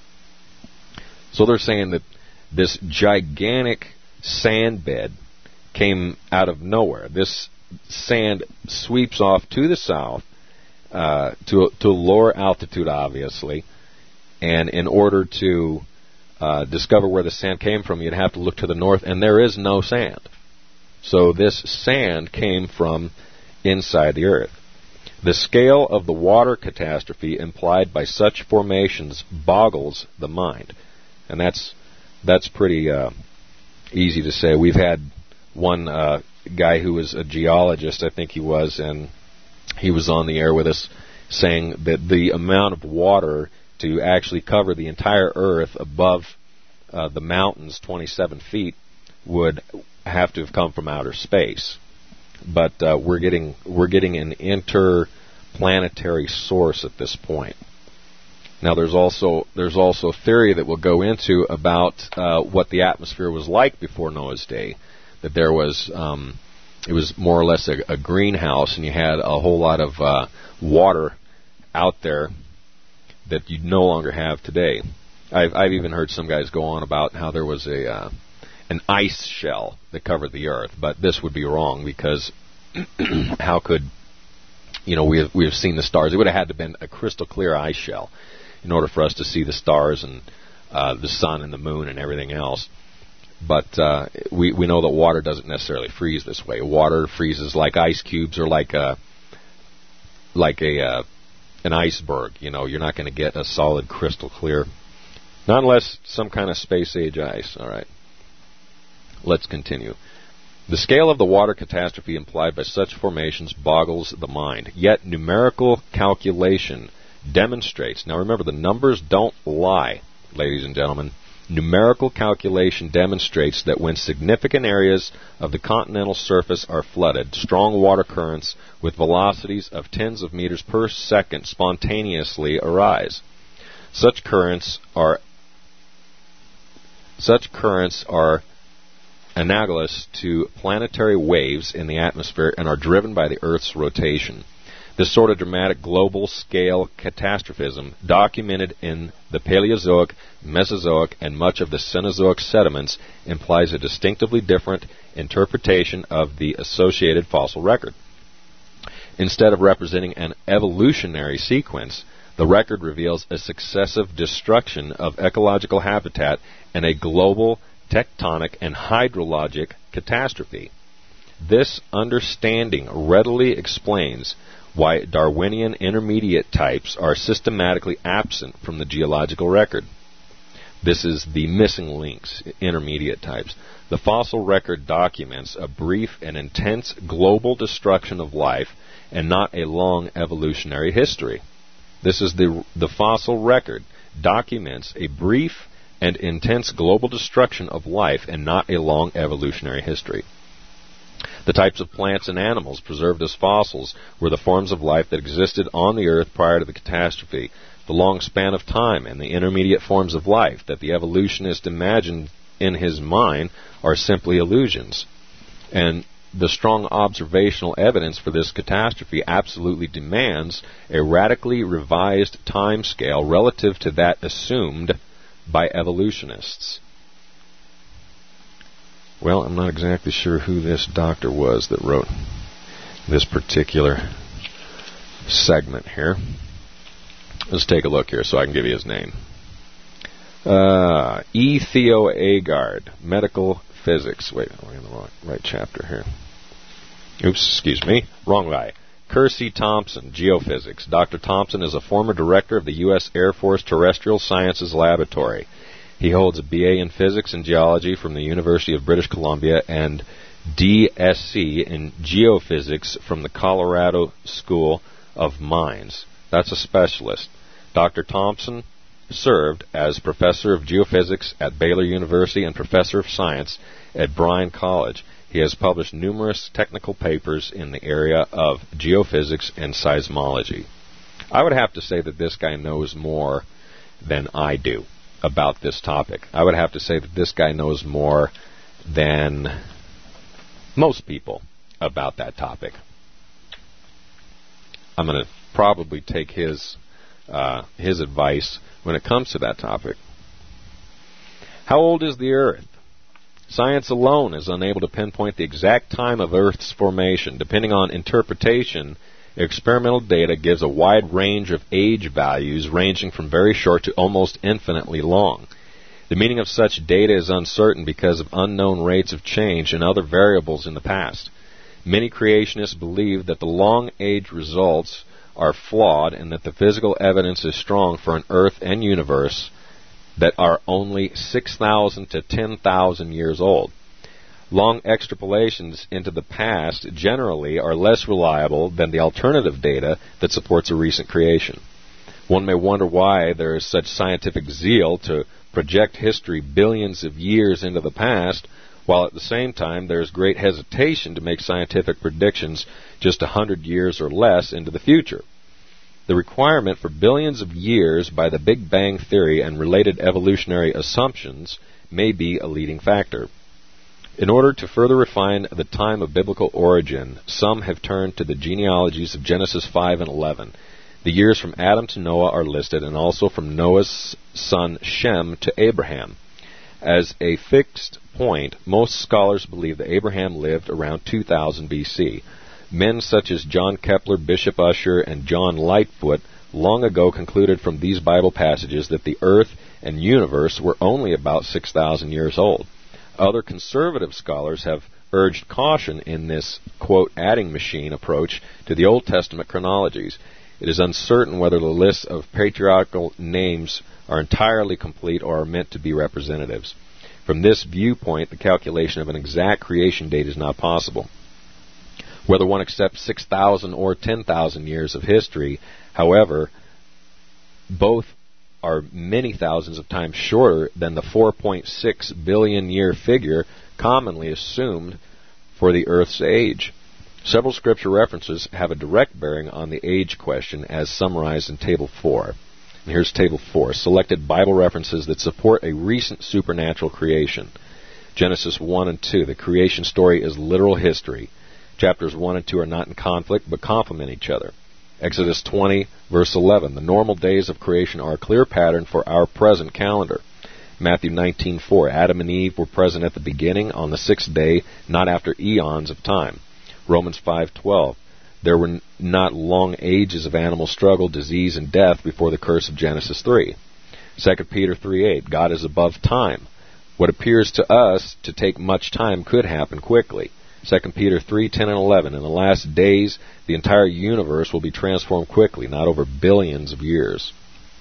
So they're saying that this gigantic sand bed came out of nowhere. This sand sweeps off to the south, Uh, to, to a lower altitude, obviously, and in order to uh, discover where the sand came from, you'd have to look to the north, and there is no sand. So this sand came from inside the earth. The scale of the water catastrophe implied by such formations boggles the mind, and that's that's pretty uh, easy to say. We've had one uh, guy who was a geologist, I think he was, and he was on the air with us saying that the amount of water to actually cover the entire earth above uh, the mountains, twenty-seven feet, would have to have come from outer space. But uh, we're getting we're getting an interplanetary source at this point. Now, there's also there's also a theory that we'll go into about uh, what the atmosphere was like before Noah's day. That there was um, It was more or less a, a greenhouse, and you had a whole lot of uh, water out there that you no longer have today. I've, I've even heard some guys go on about how there was a uh, an ice shell that covered the earth, but this would be wrong because how could you know we have, we have seen the stars? It would have had to have been a crystal clear ice shell in order for us to see the stars and uh, the sun and the moon and everything else. But uh, we we know that water doesn't necessarily freeze this way. Water freezes like ice cubes or like a like a uh, an iceberg. You know, you're not going to get a solid crystal clear, not unless some kind of space age ice. All right, let's continue. The scale of the water catastrophe implied by such formations boggles the mind. Yet numerical calculation demonstrates. Now remember, the numbers don't lie, ladies and gentlemen. Numerical calculation demonstrates that when significant areas of the continental surface are flooded, strong water currents with velocities of tens of meters per second spontaneously arise. Such currents are such currents are analogous to planetary waves in the atmosphere and are driven by the Earth's rotation. This sort of dramatic global-scale catastrophism, documented in the Paleozoic, Mesozoic, and much of the Cenozoic sediments, implies a distinctively different interpretation of the associated fossil record. Instead of representing an evolutionary sequence, the record reveals a successive destruction of ecological habitat and a global tectonic and hydrologic catastrophe. This understanding readily explains why Darwinian intermediate types are systematically absent from the geological record. This is the missing links, intermediate types. The fossil record documents a brief and intense global destruction of life and not a long evolutionary history. This is the, the fossil record documents a brief and intense global destruction of life and not a long evolutionary history. The types of plants and animals preserved as fossils were the forms of life that existed on the earth prior to the catastrophe. The long span of time and the intermediate forms of life that the evolutionist imagined in his mind are simply illusions. And the strong observational evidence for this catastrophe absolutely demands a radically revised time scale relative to that assumed by evolutionists. Well, I'm not exactly sure who this doctor was that wrote this particular segment here. Let's take a look here so I can give you his name. Uh, E. Theo Agard, Medical Physics. Wait, we're in the wrong, right chapter here. Oops, excuse me. Wrong guy. Kersey Thompson, Geophysics. Doctor Thompson is a former director of the U S Air Force Terrestrial Sciences Laboratory. He holds a B A in Physics and Geology from the University of British Columbia and D S C in Geophysics from the Colorado School of Mines. That's a specialist. Doctor Thompson served as professor of geophysics at Baylor University and professor of science at Bryan College. He has published numerous technical papers in the area of geophysics and seismology. I would have to say that this guy knows more than I do about this topic. I would have to say that this guy knows more than most people about that topic. I'm going to probably take his uh, his advice when it comes to that topic. How old is the Earth? Science alone is unable to pinpoint the exact time of Earth's formation. Depending on interpretation, experimental data gives a wide range of age values ranging from very short to almost infinitely long. The meaning of such data is uncertain because of unknown rates of change and other variables in the past. Many creationists believe that the long age results are flawed and that the physical evidence is strong for an Earth and universe that are only six thousand to ten thousand years old. Long extrapolations into the past generally are less reliable than the alternative data that supports a recent creation. One may wonder why there is such scientific zeal to project history billions of years into the past, while at the same time there is great hesitation to make scientific predictions just a hundred years or less into the future. The requirement for billions of years by the Big Bang Theory and related evolutionary assumptions may be a leading factor. In order to further refine the time of biblical origin, some have turned to the genealogies of Genesis five and eleven. The years from Adam to Noah are listed, and also from Noah's son Shem to Abraham. As a fixed point, most scholars believe that Abraham lived around two thousand B C. Men such as John Kepler, Bishop Ussher, and John Lightfoot long ago concluded from these Bible passages that the earth and universe were only about six thousand years old. Other conservative scholars have urged caution in this, quote, adding machine approach to the Old Testament chronologies. It is uncertain whether the lists of patriarchal names are entirely complete or are meant to be representatives. From this viewpoint, the calculation of an exact creation date is not possible. Whether one accepts six thousand or ten thousand years of history, however, both are many thousands of times shorter than the four point six billion year figure commonly assumed for the Earth's age. Several scripture references have a direct bearing on the age question as summarized in Table four. And here's Table four, selected Bible references that support a recent supernatural creation. Genesis one and two, the creation story is literal history. Chapters one and two are not in conflict, but complement each other. Exodus twenty, verse eleven, the normal days of creation are a clear pattern for our present calendar. Matthew nineteen four, Adam and Eve were present at the beginning on the sixth day, not after eons of time. Romans five twelve, there were n- not long ages of animal struggle, disease, and death before the curse of Genesis three. Second Peter three eight, God is above time. What appears to us to take much time could happen quickly. Second Peter three ten and eleven, in the last days the entire universe will be transformed quickly, not over billions of years.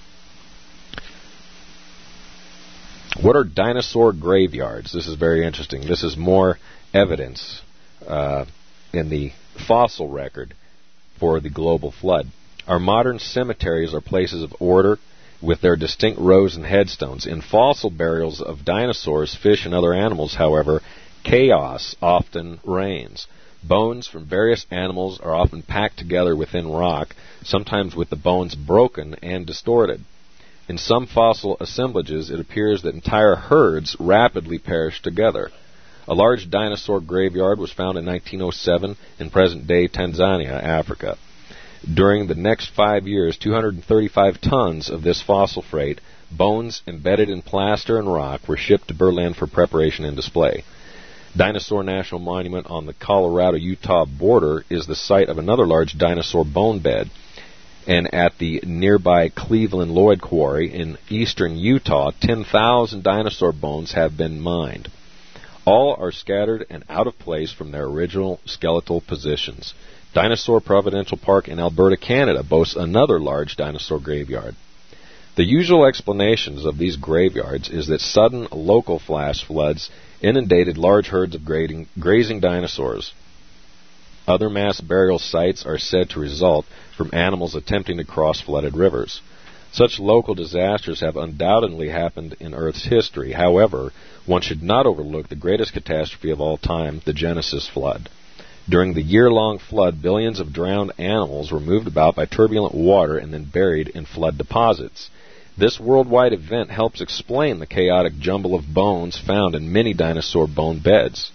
What are dinosaur graveyards? This is very interesting. This is more evidence uh, in the fossil record for the global flood. Our modern cemeteries are places of order with their distinct rows and headstones. In fossil burials of dinosaurs, fish, and other animals, however, chaos often reigns. Bones from various animals are often packed together within rock, sometimes with the bones broken and distorted. In some fossil assemblages, it appears that entire herds rapidly perish together. A large dinosaur graveyard was found in nineteen oh seven in present-day Tanzania, Africa. During the next five years, two hundred thirty-five tons of this fossil freight, bones embedded in plaster and rock, were shipped to Berlin for preparation and display. Dinosaur National Monument on the Colorado-Utah border is the site of another large dinosaur bone bed. And at the nearby Cleveland Lloyd Quarry in eastern Utah, ten thousand dinosaur bones have been mined. All are scattered and out of place from their original skeletal positions. Dinosaur Providential Park in Alberta, Canada boasts another large dinosaur graveyard. The usual explanations of these graveyards is that sudden local flash floods inundated large herds of grazing, grazing dinosaurs. Other mass burial sites are said to result from animals attempting to cross flooded rivers. Such local disasters have undoubtedly happened in Earth's history. However, one should not overlook the greatest catastrophe of all time, the Genesis flood. During the year-long flood, billions of drowned animals were moved about by turbulent water and then buried in flood deposits. This worldwide event helps explain the chaotic jumble of bones found in many dinosaur bone beds.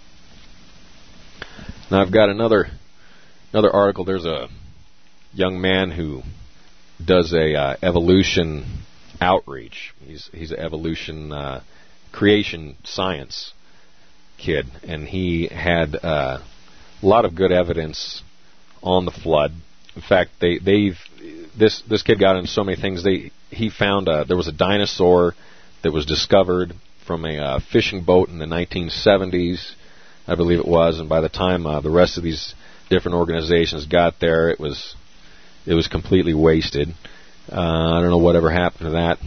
Now I've got another another article. There's a young man who does a uh, evolution outreach. He's he's an evolution uh, creation science kid, and he had uh, a lot of good evidence on the flood. In fact, they they've this this kid got into so many things. They he found uh, there was a dinosaur that was discovered from a uh, fishing boat in the nineteen seventies, I believe it was, and by the time uh, the rest of these different organizations got there, it was it was completely wasted. Uh, I don't know whatever happened to that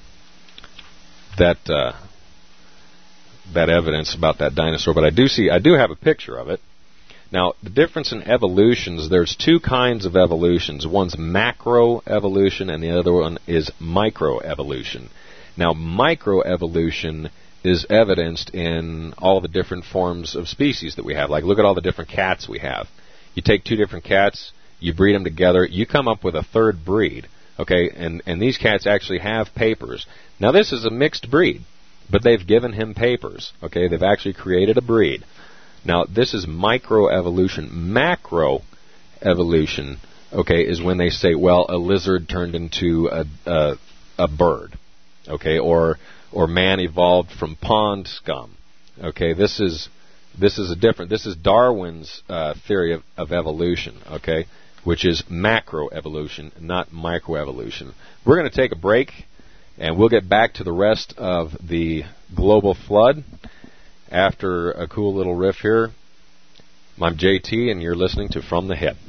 that uh, that evidence about that dinosaur, but I do see I do have a picture of it. Now, the difference in evolutions, there's two kinds of evolutions. One's macroevolution and the other one is microevolution. Now, microevolution is evidenced in all the different forms of species that we have. Like, look at all the different cats we have. You take two different cats, you breed them together, you come up with a third breed, okay? And, and these cats actually have papers. Now, this is a mixed breed, but they've given him papers, okay? They've actually created a breed. Now, this is microevolution. Macroevolution, okay, is when they say, well, a lizard turned into a, a, a bird, okay, or or man evolved from pond scum, okay. This is this is a different. This is Darwin's uh, theory of, of evolution, okay, which is macroevolution, not microevolution. We're going to take a break, and we'll get back to the rest of the global flood after a cool little riff here. I'm J T, and you're listening to From the Hip.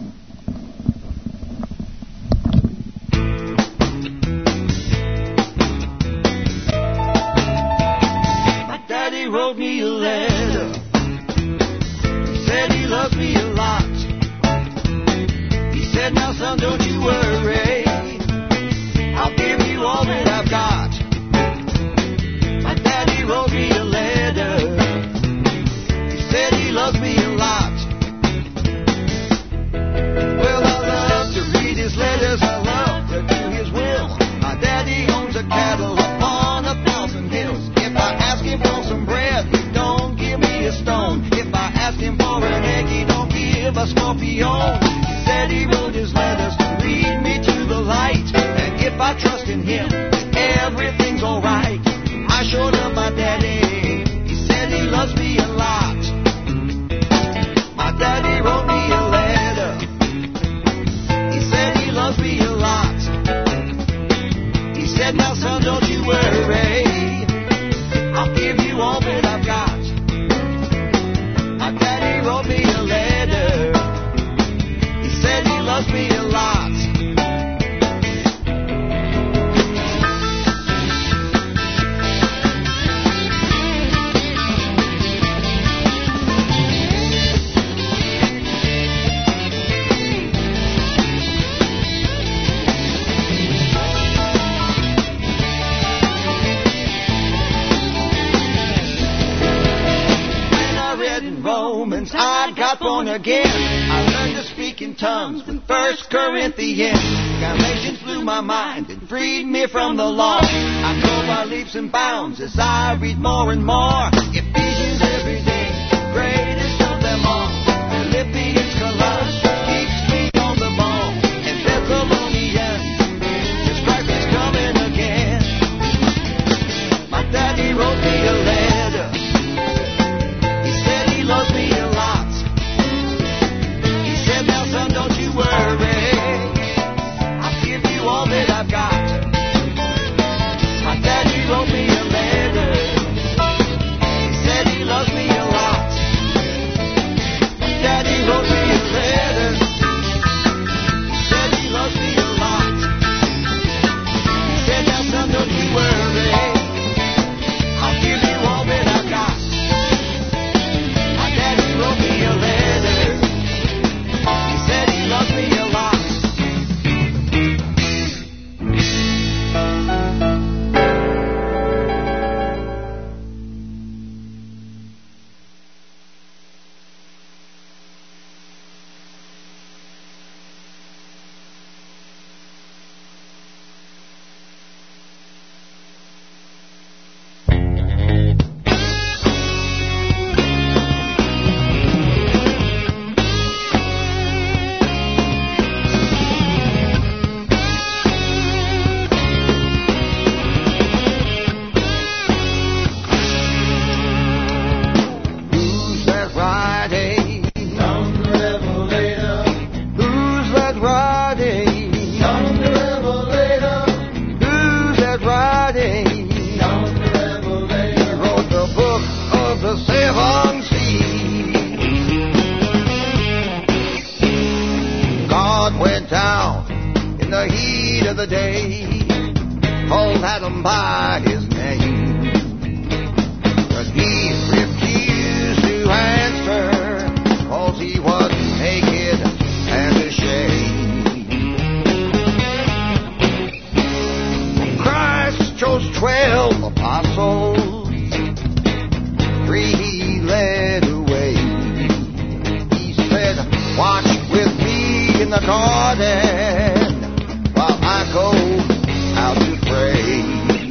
My daddy wrote me a letter. He said he loves me a lot. He said, now son, don't you worry, I'll give you all that I've got. My daddy wrote me a letter. He said he loves me a lot. Well, I love to read his letters. I love to do his will. My daddy owns a cattle upon a thousand hills. If I ask him for some bread, he don't give me a stone. If I ask him for an egg, he don't give a scorpion. He said he wrote his letters to lead me to the light. And if I trust in him, everything's alright. I showed up my daddy. He said he loves me a lot. My daddy wrote me a letter. He said he loves me a lot. He said, now son, don't you worry, I'll give you all that I've got. My daddy wrote me a letter. He said he loves me a lot. again. I learned to speak in tongues with First Corinthians. Galatians blew my mind and freed me from the law. I go by leaps and bounds as I read more and more. Ephesians every day, greatest of them all. Philippians, Colossians keeps me on the ball. And Thessalonians, just Christ is coming again. My daddy wrote me a letter. He said he loves me a lot. He said, now son, don't you worry. I'll give you all that I've got. My daddy wrote me a letter. He said he loves me a lot. My daddy wrote me a letter. He said he loves me a lot. He said, now son, don't you worry. I'll give you all that I've got. My daddy wrote me a letter. He said he loves me a lot. Who's that riding? Down the Revelator, Who's that riding? down the Revelator, Who's that riding? down the He Revelator. wrote the book of the seven seas. God went down in the heat of the day, called Adam by his name, but he refused to answer, cause he was naked and ashamed. Christ chose twelve apostles, three he led away. He said, watch with me in the garden while I go out to pray.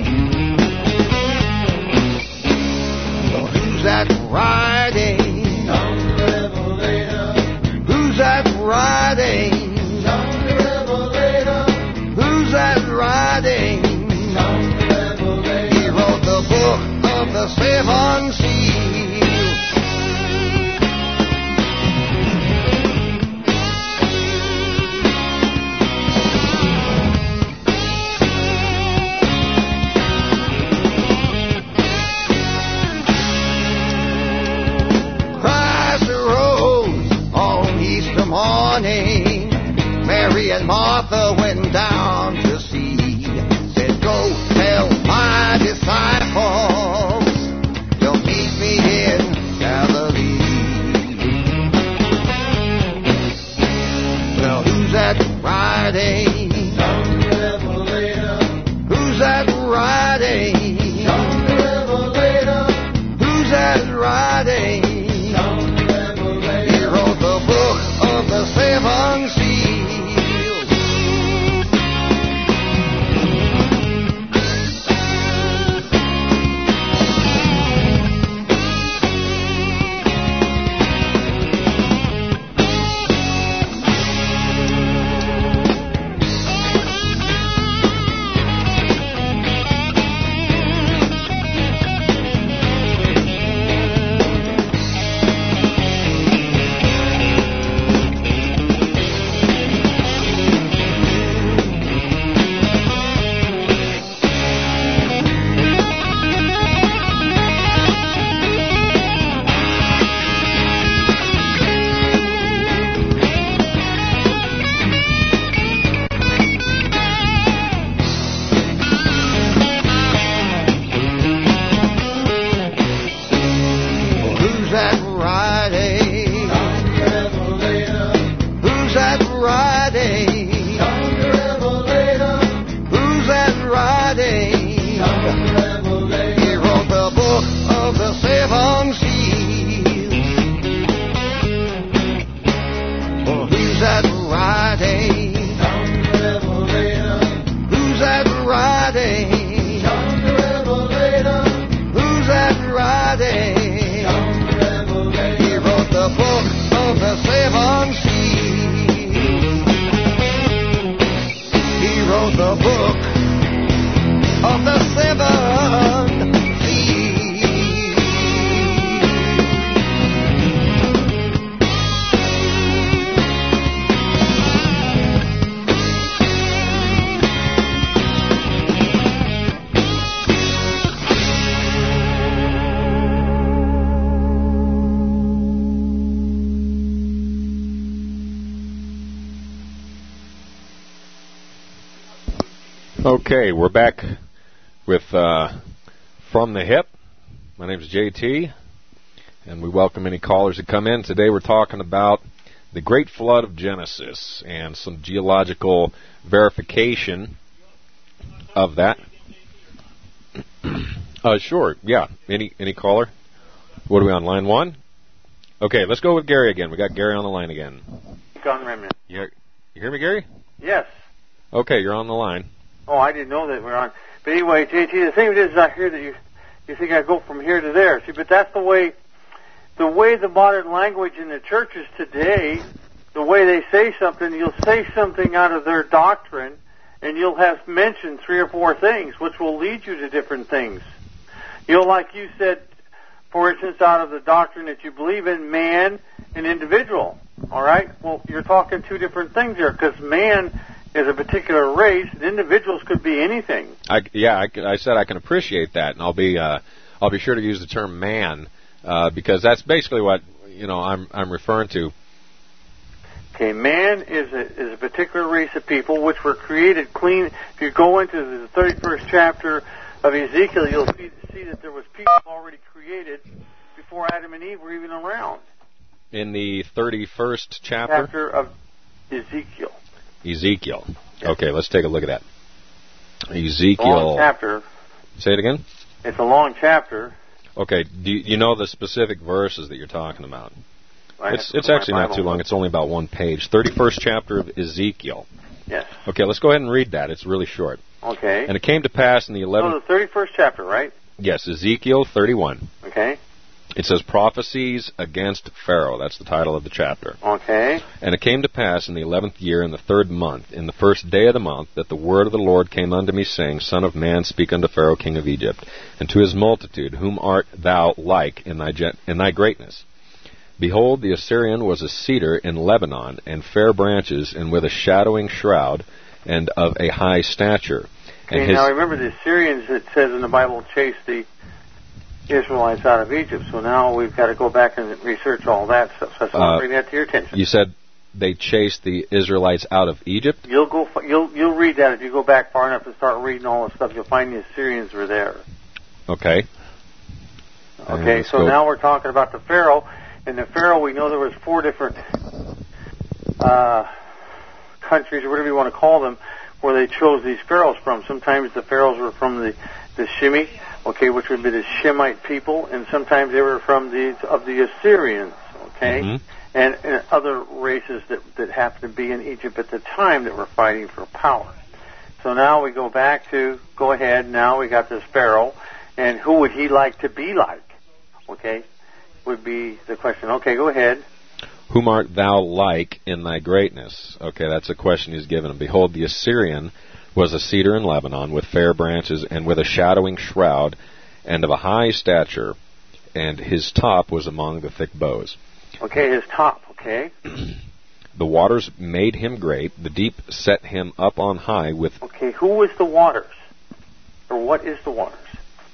Well, who's that riding? Down the Revelator, Who's that riding? down the Revelator, Who's that riding? down the Revelator. He wrote the book of the seven seals. Christ arose on Easter morning. Mary and Martha went down to see. Said, go tell my disciples they'll meet me in Galilee. Well, who's that riding? Down the Revelator, Who's that riding? down the Revelator, Who's that riding? down the He Revelator. wrote the book of the seven seals. Okay, we're back with uh, From the Hip. My name is J T, and we welcome any callers that come in. Today we're talking about the Great Flood of Genesis and some geological verification of that. uh, sure, yeah. Any any caller? What are we on, line one? Okay, let's go with Gary again. We got Gary on the line again. Gun remnant. You hear, you hear me, Gary? Yes. Okay, you're on the line. Oh, I didn't know that we're on. But anyway, J T, the thing is, I hear that you you think I go from here to there. See, but that's the way the way the modern language in the churches today, the way they say something, you'll say something out of their doctrine, and you'll have mentioned three or four things, which will lead you to different things. You'll, like you said, for instance, out of the doctrine that you believe in, man and individual. All right? Well, you're talking two different things here, because man is a particular race, and individuals could be anything. I, yeah, I, I said I can appreciate that, and I'll be uh, I'll be sure to use the term man uh, because that's basically what you know I'm I'm referring to. Okay, man is a is a particular race of people which were created clean. If you go into the thirty-first chapter of Ezekiel, you'll see, see that there was people already created before Adam and Eve were even around. In the thirty-first chapter? Chapter of Ezekiel. Ezekiel. Okay, let's take a look at that. Ezekiel. Long chapter. Say it again? It's a long chapter. Okay, do you, you know the specific verses that you're talking about? I It's it's actually not too long. It's only about one page. thirty-first chapter of Ezekiel. Yes. Okay, let's go ahead and read that. It's really short. Okay. And it came to pass in the eleventh... So the thirty-first chapter, right? Yes, Ezekiel thirty-one. Okay. It says, Prophecies Against Pharaoh. That's the title of the chapter. Okay. And it came to pass in the eleventh year, in the third month, in the first day of the month, that the word of the Lord came unto me, saying, Son of man, speak unto Pharaoh king of Egypt, and to his multitude, whom art thou like in thy, gen- in thy greatness? Behold, the Assyrian was a cedar in Lebanon, and fair branches, and with a shadowing shroud, and of a high stature. Okay, And his, now remember the Assyrians, it says in the Bible, chased the Israelites out of Egypt. So now we've got to go back and research all that stuff. So I just want Uh, to bring that to your attention. you said they chased the Israelites out of Egypt? You'll go. f- You'll you'll read that if you go back far enough and start reading all the stuff. You'll find the Assyrians were there. Okay. And Okay, let's so go- now we're talking about the Pharaoh, and the Pharaoh. We know there was four different uh, countries, or whatever you want to call them, where they chose these pharaohs from. Sometimes the pharaohs were from the the Shemi, okay, which would be the Shemite people, and sometimes they were from the of the Assyrians, okay, Mhm. and, and other races that that happened to be in Egypt at the time that were fighting for power. So now we go back to go ahead. Now we got this Pharaoh, and who would he like to be like? Okay, would be the question. Okay, go ahead. Whom art thou like in thy greatness? Okay, that's a question he's given him. Behold, the Assyrian was a cedar in Lebanon, with fair branches, and with a shadowing shroud, and of a high stature, and his top was among the thick boughs. Okay, his top. Okay. The waters made him great, the deep set him up on high with... Okay, who is the waters? Or what is the waters?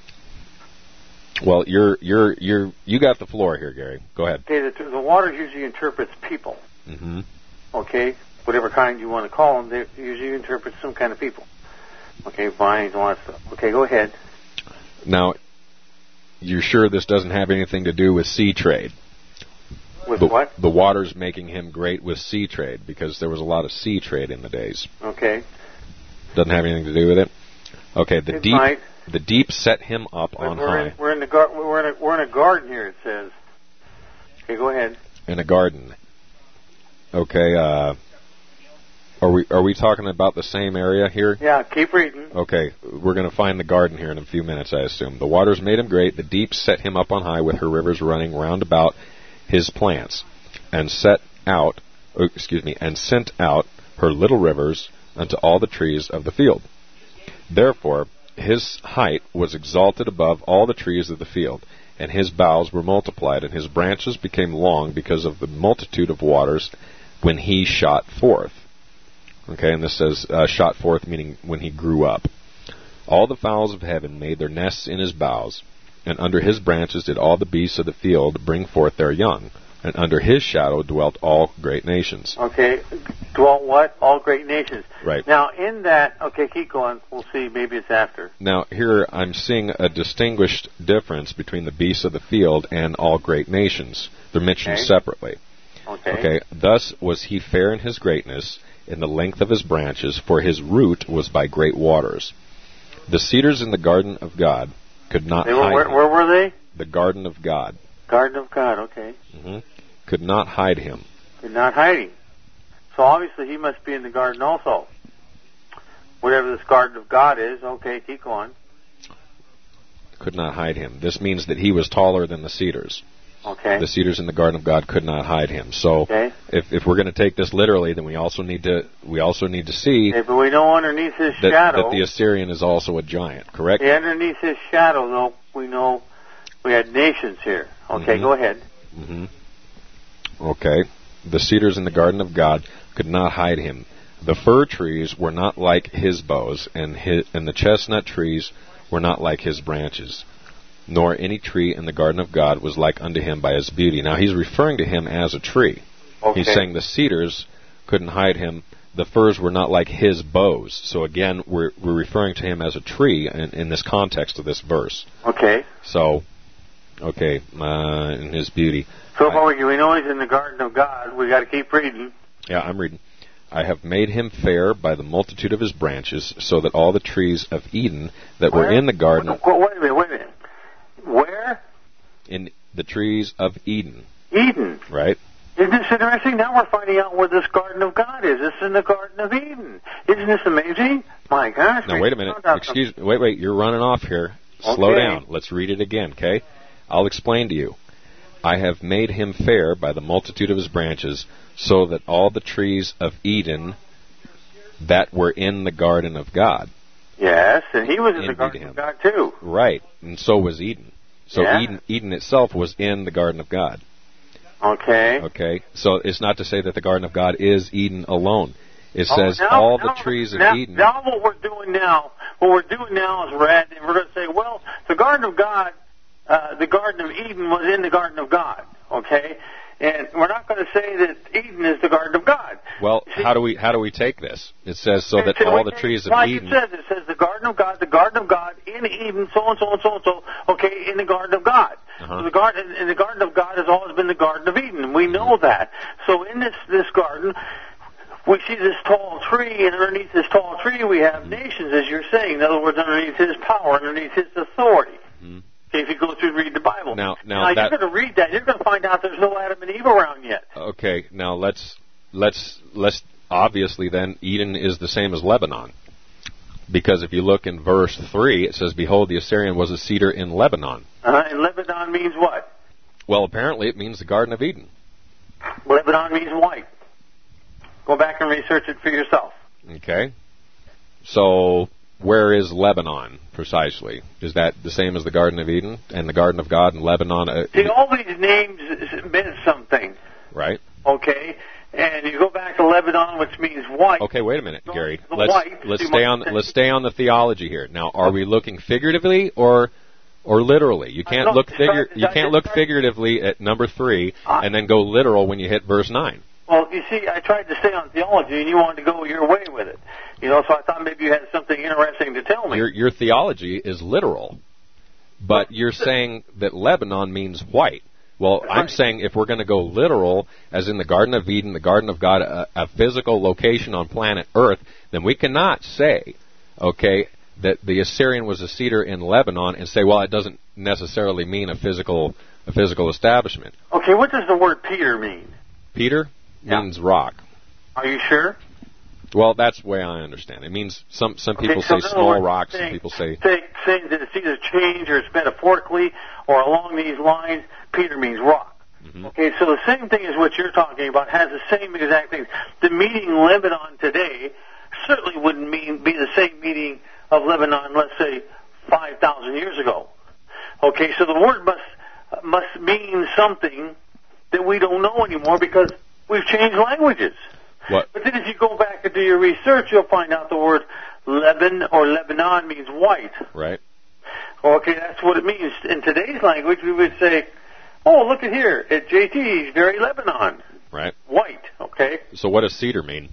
Well, you're, you're, you're, you got the floor here, Gary. Go ahead. Okay, the, the waters usually interprets people. Mm-hmm. Okay, whatever kind you want to call them, they usually interpret some kind of people. Okay, vines, all that stuff. Okay, go ahead. Now, you're sure this doesn't have anything to do with sea trade? With the, what? The waters making him great with sea trade, because there was a lot of sea trade in the days. Okay. Doesn't have anything to do with it? Okay, the It deep might. the deep set him up We're, on we're high in, we're in the gar- we're in a, we're in a garden here. It says. Okay, go ahead. in a garden. Okay, uh, are we are we talking about the same area here? Yeah, keep reading. Okay, we're going to find the garden here in a few minutes, I assume. The waters made him great, the deep set him up on high, with her rivers running round about his plants, and set out, oh, excuse me, and sent out her little rivers unto all the trees of the field. Therefore, his height was exalted above all the trees of the field, and his boughs were multiplied, and his branches became long because of the multitude of waters when he shot forth. Okay, and this says uh, shot forth, meaning when he grew up. All the fowls of heaven made their nests in his boughs, and under his branches did all the beasts of the field bring forth their young. and under his shadow dwelt all great nations. Okay, dwelt what? All great nations. Right. Now, in that, okay, keep going. We'll see. Maybe it's after. Now, here I'm seeing a distinguished difference between the beasts of the field and all great nations. They're mentioned Okay. separately. Okay. Okay. Thus was he fair in his greatness, in the length of his branches, for his root was by great waters. The cedars in the garden of God could not They were, hide where, him. where were they? The garden of God Garden of God. Okay. hmm could not hide him. They're not hiding. So obviously he must be in the garden also. Whatever this garden of God is. Okay, keep going. Could not hide him. This means that he was taller than the cedars. Okay. The cedars in the garden of God could not hide him. So, Okay. if if we're going to take this literally, then we also need to we also need to see Okay, but we know underneath his that, shadow. that the Assyrian is also a giant. Correct? Yeah, underneath his shadow, though, we know we had nations here. Okay, Mhm. go ahead. hmm Okay. The cedars in the garden of God could not hide him. The fir trees were not like his boughs, and his, and the chestnut trees were not like his branches. Nor any tree in the garden of God was like unto him by his beauty. Now he's referring to him as a tree. Okay. He's saying the cedars couldn't hide him. The firs were not like his boughs. So again, we're we're referring to him as a tree in, in this context of this verse. Okay. So, okay, uh, in his beauty. So far, we we know he's in the garden of God. We got to keep reading. Yeah, I'm reading. I have made him fair by the multitude of his branches, so that all the trees of Eden that were Where? in the garden, Wait, wait a minute, wait a minute. Where? in the trees of Eden, Eden. right? Isn't this interesting? Now we're finding out where this garden of God is. This is in the Garden of Eden. Isn't this amazing? My gosh. Now we wait a minute. found out Excuse me. Wait, wait. You're running off here. Slow Okay. down. Let's read it again, okay? I'll explain to you. I have made him fair by the multitude of his branches, so that all the trees of Eden that were in the garden of God. Yes, and he was in the Envied Garden him. of God too. Right. And so was Eden. So Yeah. Eden, Eden itself was in the garden of God. Okay. Okay? So it's not to say that the garden of God is Eden alone. It Oh, says now- all now- the trees of now, Eden. Now what we're doing now, what we're doing now is we're at, and we're going to say, well, the Garden of God, uh, the Garden of Eden was in the Garden of God. Okay, and we're not going to say that Eden is the Garden of God. Well, See, how do we how do we take this? It says so that See, all wait, the trees of like Eden. it says, it says the Garden of God, the Garden of God in Eden, so and so and so and so. Okay, in the Garden of God. Uh-huh. So the garden, and the Garden of God has always been the Garden of Eden. And we know that. So in this this garden, we see this tall tree, and underneath this tall tree, we have Mm-hmm. nations, as you're saying. In other words, underneath His power, underneath His authority. Mhm. Okay, if you go through and read the Bible. Now- now you're that- going to read that, you're going to find out there's no Adam and Eve around yet. Okay, now let's let's let's obviously then Eden is the same as Lebanon. Because if you look in verse three, it says, "Behold, the Assyrian was a cedar in Lebanon." Uh, and Lebanon means what? Well, apparently it means the Garden of Eden. Lebanon means white. Go back and research it for yourself. Okay? So, where is Lebanon precisely? Is that the same as the Garden of Eden and the Garden of God and Lebanon? Uh, See, all these names meant something, right? okay? And you go back to Lebanon, which means white. Okay, wait a minute, The- Gary. the Let's white, let's you stay might on say. let's stay on the theology here. Now, are we looking figuratively or or literally? You can't no, look just figure try to- you I can't just look try- figuratively at number three I- and then go literal when you hit verse nine. Well, you see, I tried to stay on theology, and you wanted to go your way with it. You know, so I thought maybe you had something interesting to tell me. Your your theology is literal, but you're saying that Lebanon means white. Well, I'm Right. saying if we're going to go literal, as in the Garden of Eden, the Garden of God, a, a physical location on planet Earth, then we cannot say, okay, that the Assyrian was a cedar in Lebanon, and say, well, it doesn't necessarily mean a physical a physical establishment. Okay, what does the word Peter mean? Peter Yeah. means rock. Are you sure? Well, that's the way I understand it. It means some some people Okay, so say in other small words, rocks, saying- some people say say- saying that it's either change or it's metaphorically or along these lines. Peter means rock. Mhm. Okay, so the same thing as what you're talking about has the same exact thing. The meaning Lebanon today certainly wouldn't mean be the same meaning of Lebanon, let's say, five thousand years ago. Okay, so the word must must mean something that we don't know anymore because we've changed languages. what? But then if you go back and do your research, you'll find out the word Lebanon or Lebanon means white. Right? Okay, that's what it means. In today's language, we would say, Oh, look at here. At J T, he's very Lebanon. Right. White, okay? So what does cedar mean?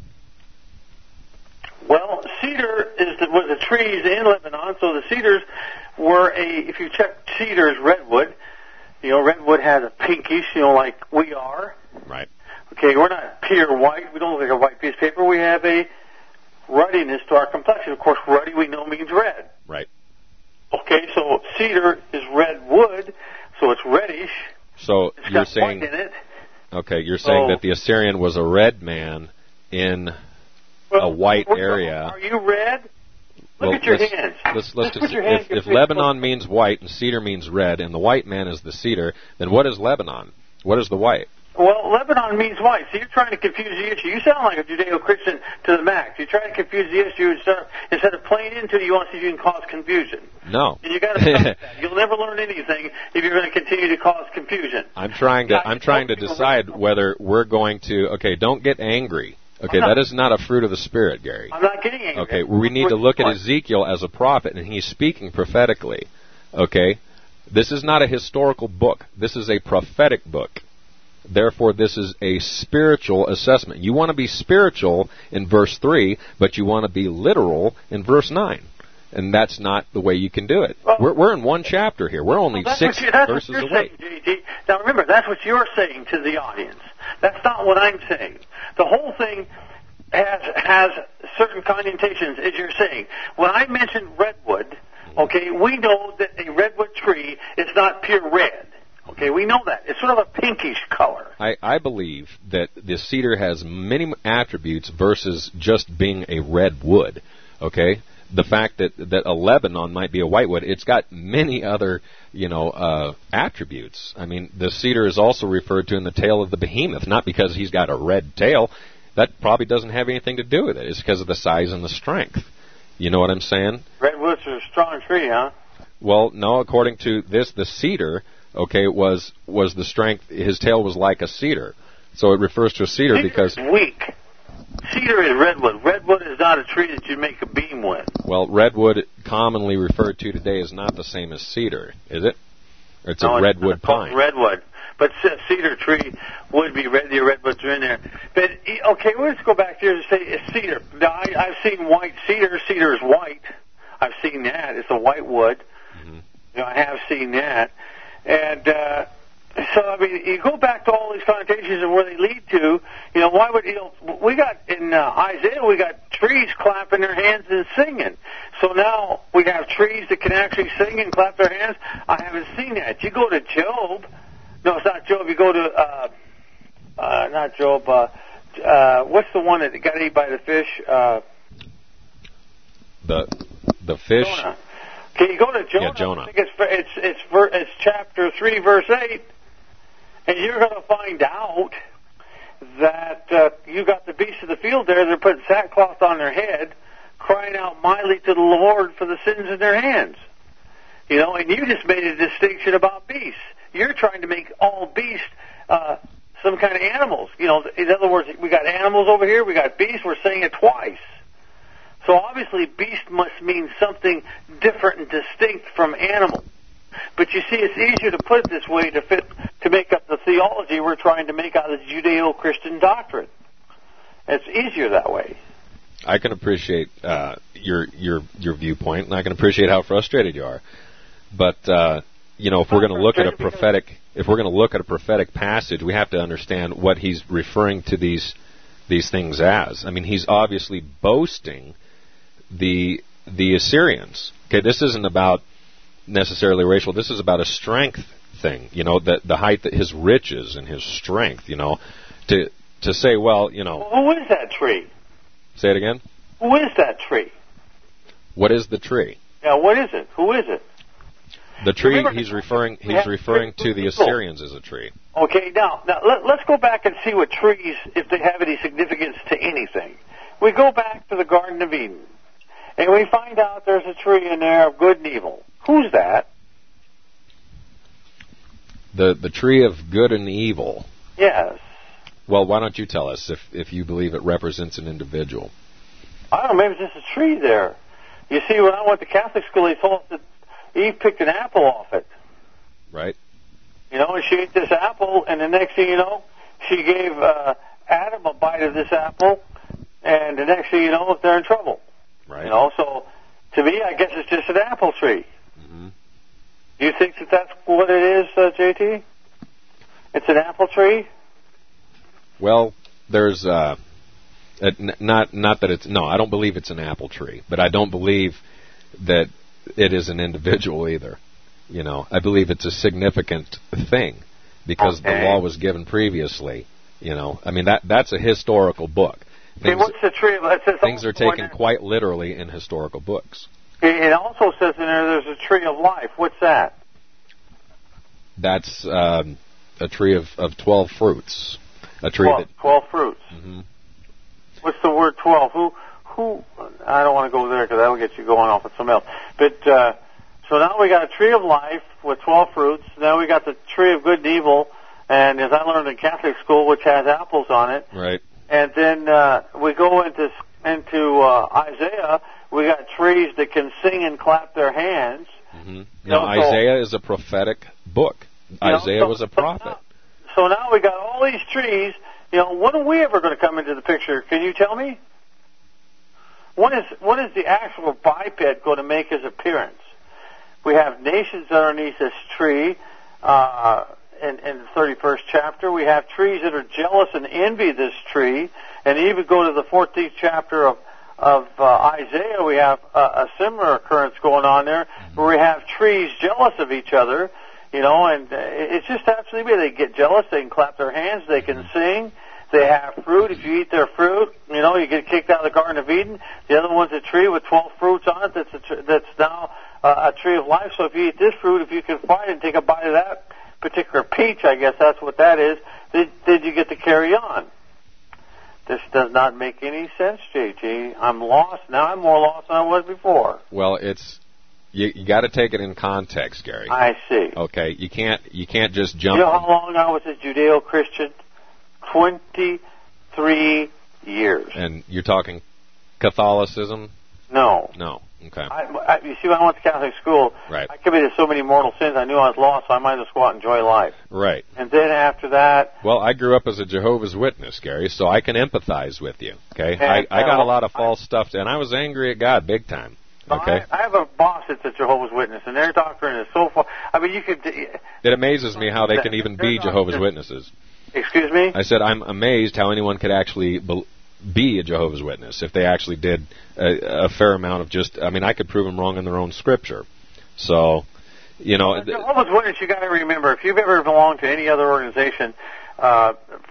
Well, cedar is the, was the trees in Lebanon, so the cedars were a, if you check cedars, redwood, you know, redwood has a pinkish, you know, like we are. Right. Okay, we're not pure white. We don't look like a white piece of paper. We have a ruddiness to our complexion. Of course, ruddy we know means red. Right. Okay, so cedar is red wood, so it's reddish. So It's you're got saying, white in it. okay, you're saying So- that the Assyrian was a red man in Well, a white we're- area. Are you red? Look Well, at your let's, hands. Let's, let's Just just, put your hands if, in your if face. Lebanon means white and cedar means red, and the white man is the cedar, then what is Lebanon? What is the white? Well, Lebanon means white, so you're trying to confuse the issue. You sound like a Judeo-Christian to the max. You're trying to confuse the issue instead, instead of playing into it. You want to see if you can cause confusion. No. And you got to stop that. You'll never learn anything if you're going to continue to cause confusion. I'm trying to I'm trying to decide whether we're going to okay, don't get angry. Okay, that is not a fruit of the Spirit, Gary. I'm not getting angry. Okay, we need to look at Ezekiel as a prophet, and he's speaking prophetically. Okay? This is not a historical book. This is a prophetic book. Therefore, this is a spiritual assessment. You want to be spiritual in verse three, but you want to be literal in verse nine. And that's not the way you can do it. Well, we're, we're in one chapter here. We're only Well, that's six what you, that's verses what you're away. saying, J T. Now remember, that's what you're saying to the audience. That's not what I'm saying. The whole thing has has certain connotations, as you're saying. When I mentioned redwood, okay, we know that a redwood tree is not pure red. Okay, we know that. It's sort of a pinkish color. I, I believe that the cedar has many attributes versus just being a red wood. Okay? The fact that, that a Lebanon might be a whitewood, it's got many other, you know, uh, attributes. I mean, the cedar is also referred to in the tail of the behemoth, not because he's got a red tail. That probably doesn't have anything to do with it. It's because of the size and the strength. You know what I'm saying? Redwood's a strong tree, huh? Well, no, according to this, the cedar, okay, was was the strength, his tail was like a cedar. So it refers to a cedar Cedar because... is weak. Cedar is redwood. Redwood is not a tree that you make a beam with. Well, redwood, commonly referred to today, is not the same as cedar, is it? Or it's No, a it's redwood called pine. Redwood. But c- cedar tree would be red. The redwoods are in there. But e- okay, let's go back here and say it's cedar. Now I, I've seen white cedar. Cedar is white. I've seen that. It's a white wood. Mm-hmm. You know, I have seen that. And uh, so I mean, you go back to all these connotations and where they lead to. You know, why would you know? We got in uh, Isaiah, we got trees clapping their hands and singing. So now we have trees that can actually sing and clap their hands. I haven't seen that. You go to Job. No, it's not Job. You go to, uh, uh, not Job, uh, uh, what's the one that got eaten by the fish? Uh, The the fish... Jonah. Okay, you go to Jonah. Yeah, Jonah. I think it's, it's, it's, ver- it's chapter three, verse eight, and you're going to find out that uh, you got the beasts of the field there. They're putting sackcloth on their head, crying out mightily to the Lord for the sins in their hands. You know, and you just made a distinction about beasts. You're trying to make all beasts uh, some kind of animals. You know, in other words, we got animals over here, we got beasts, we're saying it twice. So obviously beast must mean something different and distinct from animal. But you see, it's easier to put it this way to fit to make up the theology we're trying to make out of the Judeo-Christian doctrine. It's easier that way. I can appreciate uh, your your your viewpoint, and I can appreciate how frustrated you are. But uh, you know, if we're going to look at a prophetic, if we're going to look at a prophetic passage, we have to understand what he's referring to these these things as. I mean, he's obviously boasting the the Assyrians. Okay, this isn't about necessarily racial. This is about a strength thing. You know, the the height, that his riches and his strength. You know, to to say, well, you know, Well, who is that tree? say it again. Who is that tree? What is the tree? Yeah, what is it? Who is it? The tree Remember, he's referring we he's have referring three to the people. Assyrians as a tree. Okay, now, now let, let's go back and see what trees, if they have any significance to anything. We go back to the Garden of Eden, and we find out there's a tree in there of good and evil. Who's that? The the tree of good and evil. Yes. Well, why don't you tell us if, if you believe it represents an individual? I don't know, maybe it's just a tree there. You see, when I went to Catholic school, they told us that Eve picked an apple off it. Right? You know, and she ate this apple, and the next thing you know, she gave uh, Adam a bite of this apple, and the next thing you know, they're in trouble. Right. You know, so to me, I guess it's just an apple tree. Mm-hmm. Do you think that that's what it is, uh, J T? It's an apple tree? Well, there's uh, a, n- not not that it's no, I don't believe it's an apple tree, but I don't believe that it is an individual either. You know, I believe it's a significant thing because Okay. the law was given previously. You know, I mean that that's a historical book. See, Things, what's the tree? It says things are also in taken there- quite literally in historical books. It also says in there there's a tree of life. What's that? That's um, a tree of, of twelve fruits. A tree Twelve, that. twelve fruits. hmm What's the word twelve? Who? Who? I don't want to go there because that'll get you going off with something else. But uh, so now we got a tree of life with twelve fruits. Now we got the tree of good and evil, and as I learned in Catholic school, which has apples on it. Right. And then uh, we go into into uh, Isaiah. We got trees that can sing and clap their hands. hmm You Now know, so- Isaiah is a prophetic book. You know, Isaiah so- was a so prophet. now- So now we got all these trees. You know, when are we ever going to come into the picture? Can you tell me? When is when is the actual biped going to make his appearance? We have nations underneath this tree. Uh, in, in the thirty-first chapter, we have trees that are jealous and envy this tree. And even go to the fourteenth chapter of of uh, Isaiah, we have a, a similar occurrence going on there, where we have trees jealous of each other. You know, and uh, it's just absolutely, they get jealous, they can clap their hands, they can sing, they have fruit. If you eat their fruit, you know, you get kicked out of the Garden of Eden. The other one's a tree with twelve fruits on it that's, a tr- that's now uh, a tree of life. So if you eat this fruit, if you can find it and take a bite of that particular peach, I guess that's what that is, then, then you get to carry on. This does not make any sense, J T. I'm lost. Now I'm more lost than I was before. Well, it's you, you got to take it in context, Gary. I see. Okay, you can't you can't just jump. You know how long I was a Judeo-Christian? twenty-three years. And you're talking Catholicism? No. No. Okay. I, I, you see, when I went to Catholic school, Right. I committed so many mortal sins, I knew I was lost, so I might as well go out and enjoy life. Right. And then after that... Well, I grew up as a Jehovah's Witness, Gary, so I can empathize with you. Okay. I, I got a lot of false stuff, and I was angry at God big time. Okay. I, I have a boss that's a Jehovah's Witness, and their doctrine is so far... I mean, you could... It amazes me how they can even be Jehovah's Witnesses. Excuse me? I said I'm amazed how anyone could actually be, be a Jehovah's Witness if they actually did a, a fair amount of just... I mean, I could prove them wrong in their own scripture. So, you know... Well, Jehovah's Witness, you got to remember, if you've ever belonged to any other organization... Uh,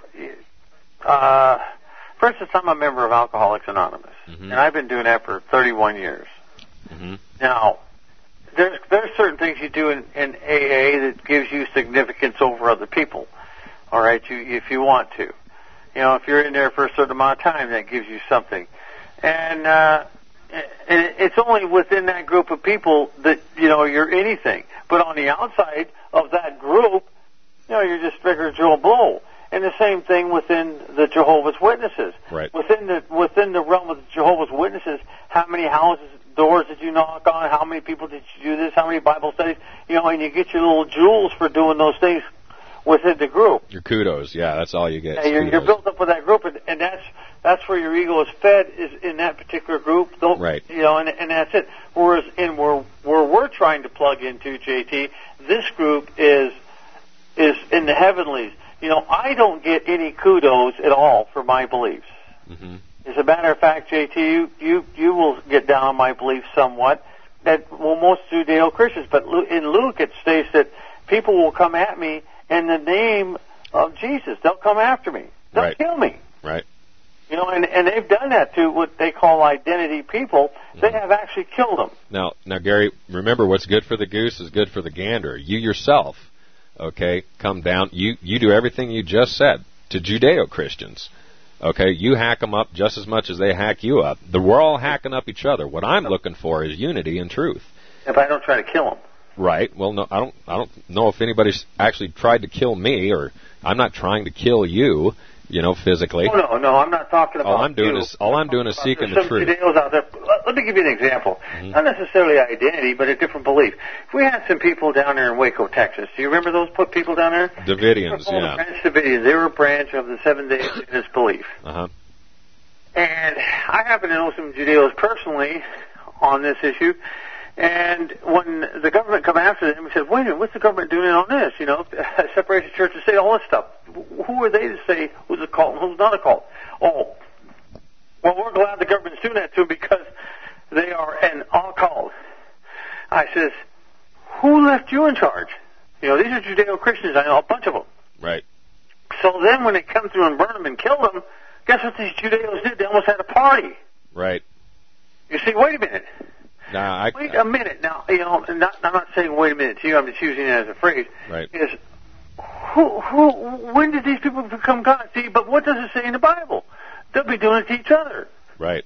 uh, for instance, I'm a member of Alcoholics Anonymous, mm-hmm. and I've been doing that for thirty-one years. Mm-hmm. Now, there's there's certain things you do in, in A A that gives you significance over other people. All right, you if you want to, you know, if you're in there for a certain amount of time, that gives you something, and uh, and it's only within that group of people that you know you're anything. But on the outside of that group, you know, you're just regular Joe Blow. And the same thing within the Jehovah's Witnesses. Right. Within the within the realm of the Jehovah's Witnesses, how many houses, doors did you knock on? How many people did you do this? How many Bible studies? You know, and you get your little jewels for doing those things within the group. Your kudos, yeah, that's all you get. And you're, you're built up with that group, and, and that's that's where your ego is fed, is in that particular group. Don't, right. You know, and, and that's it. Whereas in where where we're trying to plug into, J T, this group is is in the heavenlies. You know, I don't get any kudos at all for my beliefs. Mm-hmm. As a matter of fact, J T, you, you, you will get down on my beliefs somewhat. That well, most Judeo-Christians, but in Luke it states that people will come at me in the name of Jesus. They'll come after me. They'll right. kill me. Right. You know, and, and they've done that to what they call identity people. They mm-hmm. have actually killed them. Now, now, Gary, remember, what's good for the goose is good for the gander. You yourself. Okay, come down. You you do everything you just said to Judeo-Christians. Okay, you hack them up just as much as they hack you up. The, we're all hacking up each other. What I'm looking for is unity and truth. If I don't try to kill them. Right. Well, no, I don't. I don't know if anybody's actually tried to kill me, or I'm not trying to kill you. You know, physically. Oh no, no, I'm not talking about. All I'm doing you. is all I'm doing is seeking There's the truth. Some Judeos out there. let me give you an example. Mm-hmm. Not necessarily identity, but a different belief. If we had some people down there in Waco, Texas, do you remember those put people down there? Davidians, They were yeah. called the Branch Davidians. They were a branch of the Seventh-day Adventist belief. Uh-huh. And I happen to know some Judeos personally on this issue. And when the government come after them, we said, wait a minute, what's the government doing on this? You know, separation of church and state, all this stuff. Who are they to say who's a cult and who's not a cult? Oh, well, we're glad the government's doing that too because they are an occult. I says, who left you in charge? You know, these are Judeo-Christians. I know a bunch of them. Right. So then when they come through and burn them and kill them, guess what these Judeos did? They almost had a party. Right. You see, wait a minute. Now, I, Wait a minute. Now, you know, not, I'm not saying wait a minute to you. I'm just using it as a phrase. Right. Is who, who, when did these people become God? See, but what does it say in the Bible? They'll be doing it to each other. Right.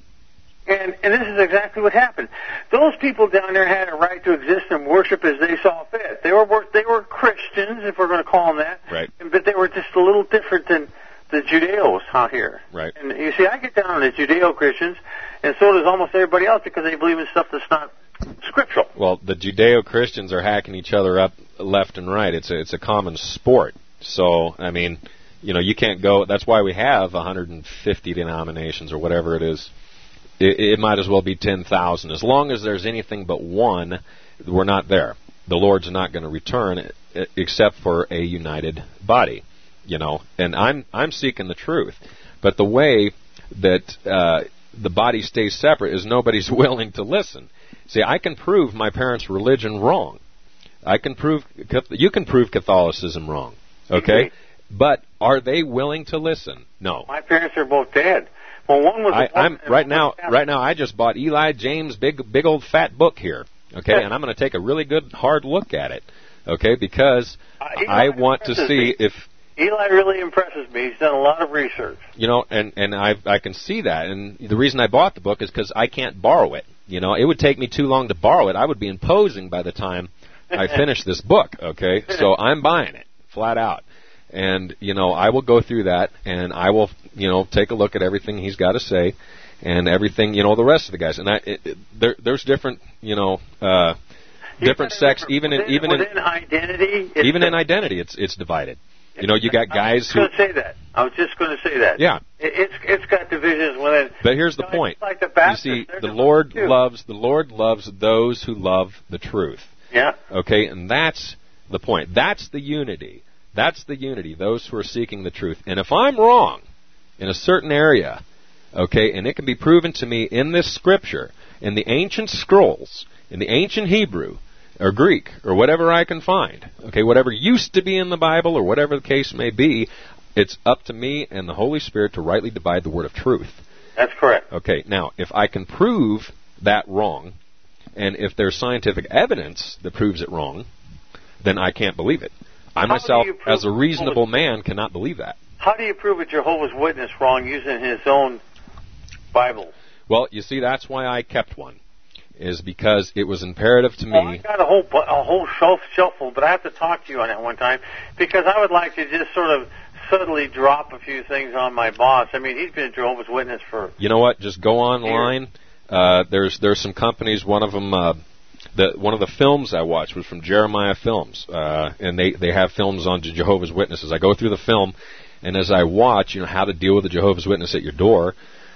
And and this is exactly what happened. Those people down there had a right to exist and worship as they saw fit. They were they were Christians, if we're going to call them that. Right. But they were just a little different than the Judeos out here. Right. And you see, I get down on the Judeo-Christians, and so does almost everybody else because they believe in stuff that's not scriptural. Well, the Judeo-Christians are hacking each other up left and right. It's a, it's a common sport. So, I mean, you know, you can't go. That's why we have one hundred fifty denominations or whatever it is. It, it might as well be ten thousand. As long as there's anything but one, we're not there. The Lord's not going to return except for a united body. You know, and I'm I'm seeking the truth, but the way that uh, the body stays separate is nobody's willing to listen. See, I can prove my parents' religion wrong. I can prove you can prove Catholicism wrong. Okay, but are they willing to listen? No. My parents are both dead. Well, one was. I, I'm right now. Right now, I just bought Eli James' big, big old fat book here. Okay, and I'm going to take a really good hard look at it. Okay, because uh, I want to see me. if. Eli really impresses me. He's done a lot of research. You know, and, and I I can see that. And the reason I bought the book is because I can't borrow it. You know, it would take me too long to borrow it. I would be imposing by the time I finish this book, okay? So I'm buying it, flat out. And, you know, I will go through that, and I will, you know, take a look at everything he's got to say and everything, you know, the rest of the guys. And I, it, it, there, there's different, you know, uh, different sects, even in, within, even in, within identity. even in identity, it's it's divided. You know, you got guys who. I was just going to say that. I was just going to say that. Yeah. It, it's it's got divisions within. But here's the you know, point. It's like the Baptists, you see, they're the divided Lord too. loves the Lord loves those who love the truth. Yeah. Okay, and that's the point. That's the unity. That's the unity. Those who are seeking the truth. And if I'm wrong in a certain area, okay, and it can be proven to me in this scripture, in the ancient scrolls, in the ancient Hebrew, or Greek, or whatever I can find, okay, whatever used to be in the Bible, or whatever the case may be, it's up to me and the Holy Spirit to rightly divide the word of truth. That's correct. Okay, now, if I can prove that wrong, and if there's scientific evidence that proves it wrong, then I can't believe it. I How myself, do you prove as a reasonable man, cannot believe that. How do you prove a Jehovah's Witness wrong using his own Bible? Well, you see, that's why I kept one, is because it was imperative to Well, I me. got a whole bu- a whole shelf shelf full, but I have to talk to you on that one time because I would like to just sort of subtly drop a few things on my boss. I mean, he's been a Jehovah's Witness for. You know what? Just go online. Uh, there's there's some companies. One of them, uh, the one of the films I watched was from Jeremiah Films, uh, and they they have films on Jehovah's Witnesses. I go through the film, and as I watch, you know, how to deal with a Jehovah's Witness at your door.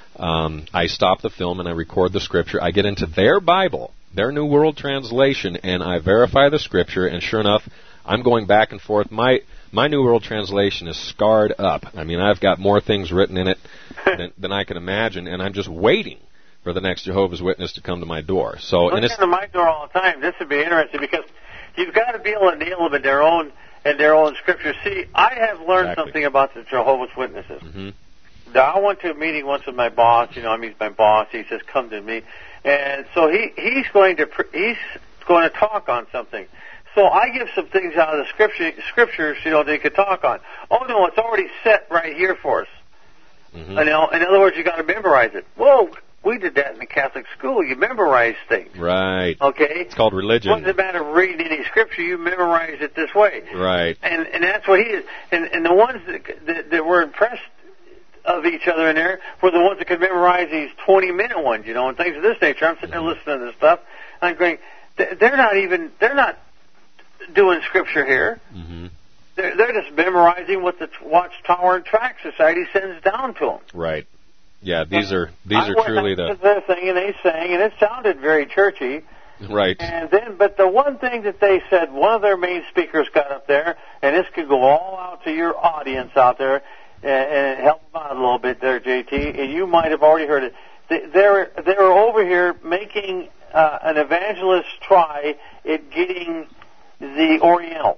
Um, I stop the film and I record the scripture. I get into their Bible, their New World Translation, and I verify the scripture. And sure enough, I'm going back and forth. My my New World Translation is scarred up. I mean, I've got more things written in it than, than I can imagine, and I'm just waiting for the next Jehovah's Witness to come to my door. So, Look and it's into my door all the time. This would be interesting because you've got to be able to nail them in their own in their own scripture. See, I have learned Exactly. something about the Jehovah's Witnesses. Mhm. Now, I went to a meeting once with my boss. You know, I mean, he's my boss. He says, "Come to me," and so he he's going to pr- he's going to talk on something. So I give some things out of the scripture, scriptures, you know, they could talk on. Oh no, it's already set right here for us. Mhm. You know, in other words, you got to memorize it. Whoa, we did that in the Catholic school. You memorize things. right. Okay. It's called religion. What's the matter of reading any scripture? You memorize it this way. Right. And and that's what he is. And and the ones that that, that were impressed of each other in there were the ones that could memorize these twenty-minute ones, you know, and things of this nature. I'm sitting there listening to this stuff, and I'm going, they're not even, they're not doing Scripture here. Mm-hmm. They're, they're just memorizing what the Watchtower and Tract Society sends down to them. Right. Yeah, these are these I are went truly out the to their thing, and they sang, and it sounded very churchy. right. And then, but the one thing that they said, one of their main speakers got up there, and this could go all out to your audience out there, and, and help them out a little bit there, J T. And you might have already heard it. They, they're they're over here making uh, an evangelist try at getting the Orientals.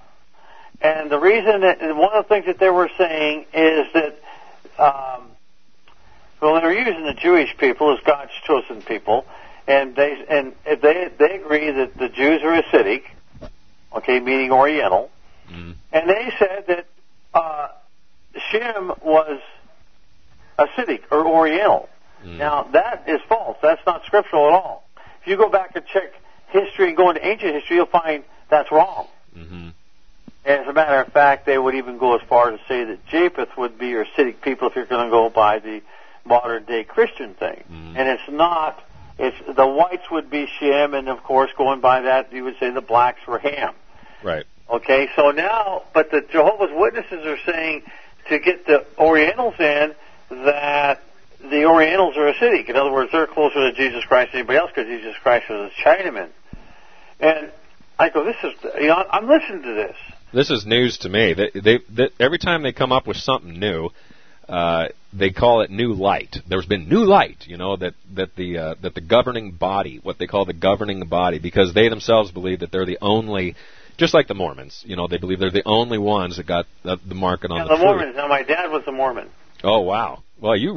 And the reason that, and one of the things that they were saying is that, um, well, they were using the Jewish people as God's chosen people, and they and they they agree that the Jews are Hasidic, okay, meaning Oriental, mm. and they said that uh, Shem was Hasidic or Oriental. Mm. Now that is false. That's not scriptural at all. If you go back and check history and go into ancient history, you'll find that's wrong. Mm-hmm. As a matter of fact, they would even go as far as to say that Japheth would be your Hasidic people if you're going to go by the modern day Christian thing. Mm. And it's not. It's the whites would be Shem, and of course, going by that, you would say the blacks were Ham. Right. Okay, so now, but the Jehovah's Witnesses are saying to get the Orientals in that the Orientals are Hasidic. In other words, they're closer to Jesus Christ than anybody else because Jesus Christ was a Chinaman. And I go, this is, you know, I'm listening to this. This is news to me. They, they, they, every time they come up with something new, uh, they call it new light. There's been new light, you know, that that the uh, that the governing body, what they call the governing body, because they themselves believe that they're the only, just like the Mormons, you know, they believe they're the only ones that got the, the market on Now, the, the truth. Mormons. Now, my dad was a Mormon. Oh wow! Well, you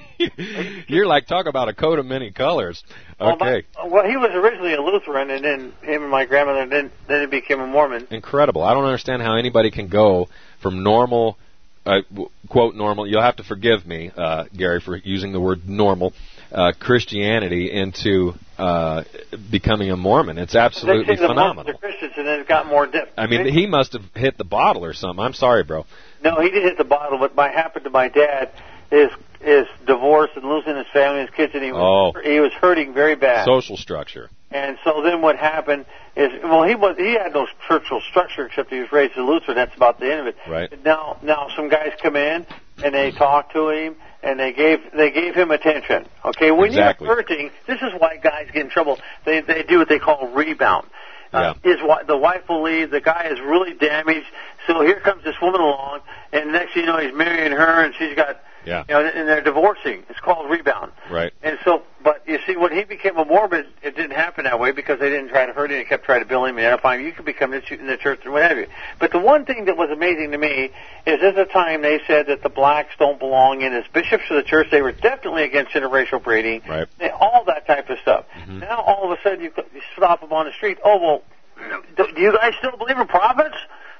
you're like, talk about a coat of many colors. Well, Okay. my, well, he was originally a Lutheran, and then him and my grandmother, then then he became a Mormon. Incredible. I don't understand how anybody can go from normal, uh, w- quote normal, you'll have to forgive me, uh, Gary, for using the word normal, uh, Christianity into uh, becoming a Mormon. It's absolutely they say the phenomenal. Mormons are Christians, and then it got more depth. I mean, he must have hit the bottle or something. I'm sorry, bro. No, he did hit the bottle. What my, happened to my dad is is divorce and losing his family, his kids, and he was Oh. he was hurting very bad. Social structure. And so then what happened is, well, he was he had no spiritual structure except he was raised a Lutheran. That's about the end of it. Right. But now now some guys come in and they talk to him and they gave they gave him attention. Okay, when Exactly. you're hurting, this is why guys get in trouble. They they do what they call rebound. Uh, Yeah. his wi- the wife will leave. The guy is really damaged. So here comes this woman along, and next thing you know, he's marrying her, and she's got, Yeah. you know, and they're divorcing. It's called rebound. Right. And so, but you see, when he became a Mormon, it didn't happen that way because they didn't try to hurt him. They kept trying to build him and edify him. You could become this in the church and whatever. But the one thing that was amazing to me is at the time they said that the blacks don't belong in as bishops of the church. They were definitely against interracial breeding. Right. They, all that type of stuff. Mm-hmm. Now all of a sudden you, you stop them on the street. Oh, well, do, do you guys still believe in prophets?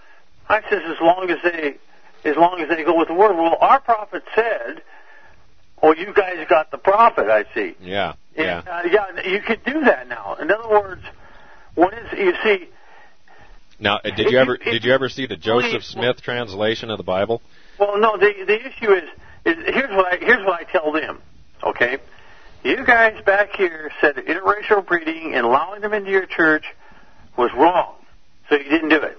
I says as long as they, as long as they go with the word. Well, our prophet said, "Oh, you guys got the prophet." I see. Yeah. And, Yeah. uh, yeah, you could do that now. In other words, when is you see? Now, uh, did if you ever if did you ever see the Joseph believe- Smith translation of the Bible? Well, no. The the issue is, is here's what I here's what I tell them. Okay, you guys back here said that interracial breeding and allowing them into your church was wrong, so you didn't do it.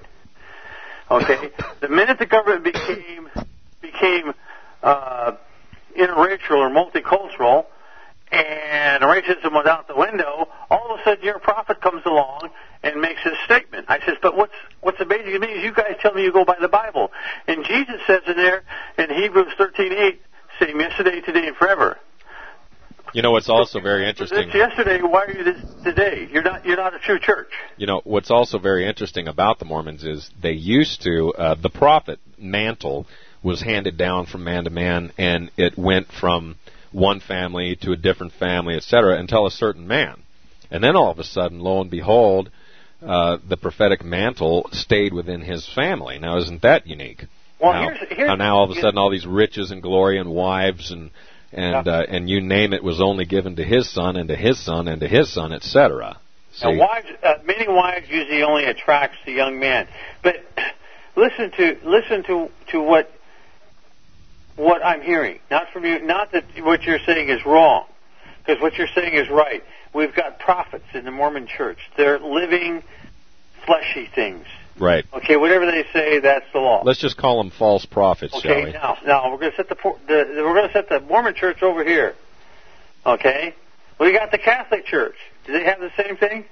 Okay, the minute the government became became uh, interracial or multicultural, and racism was out the window, all of a sudden your prophet comes along and makes this statement. I says, but what's what's amazing to me is you guys tell me you go by the Bible, and Jesus says in there in Hebrews thirteen eight, same yesterday, today, and forever. You know what's also very This interesting. yesterday, why are you this today? You're not you're not a true church. You know, what's also very interesting about the Mormons is they used to, uh, the prophet mantle was handed down from man to man, and it went from one family to a different family, et cetera, until a certain man. And then all of a sudden, lo and behold, uh, the prophetic mantle stayed within his family. Now, isn't that unique? Well, now, here's, here's how now all of a sudden all these riches and glory and wives and and Yeah. uh, and you name it was only given to his son and to his son and to his son, et cetera. Now, wives, uh, many wives usually only attracts the young man. But listen to listen to to what what I'm hearing, not from you. Not that what you're saying is wrong, because what you're saying is right. We've got prophets in the Mormon Church. They're living, fleshy things. Right. Okay, whatever they say, that's the law. Let's just call them false prophets, shall Okay, we? now, now we're going to set the, the we're going to set the Mormon Church over here. Okay, we got the Catholic Church. Do they have the same thing?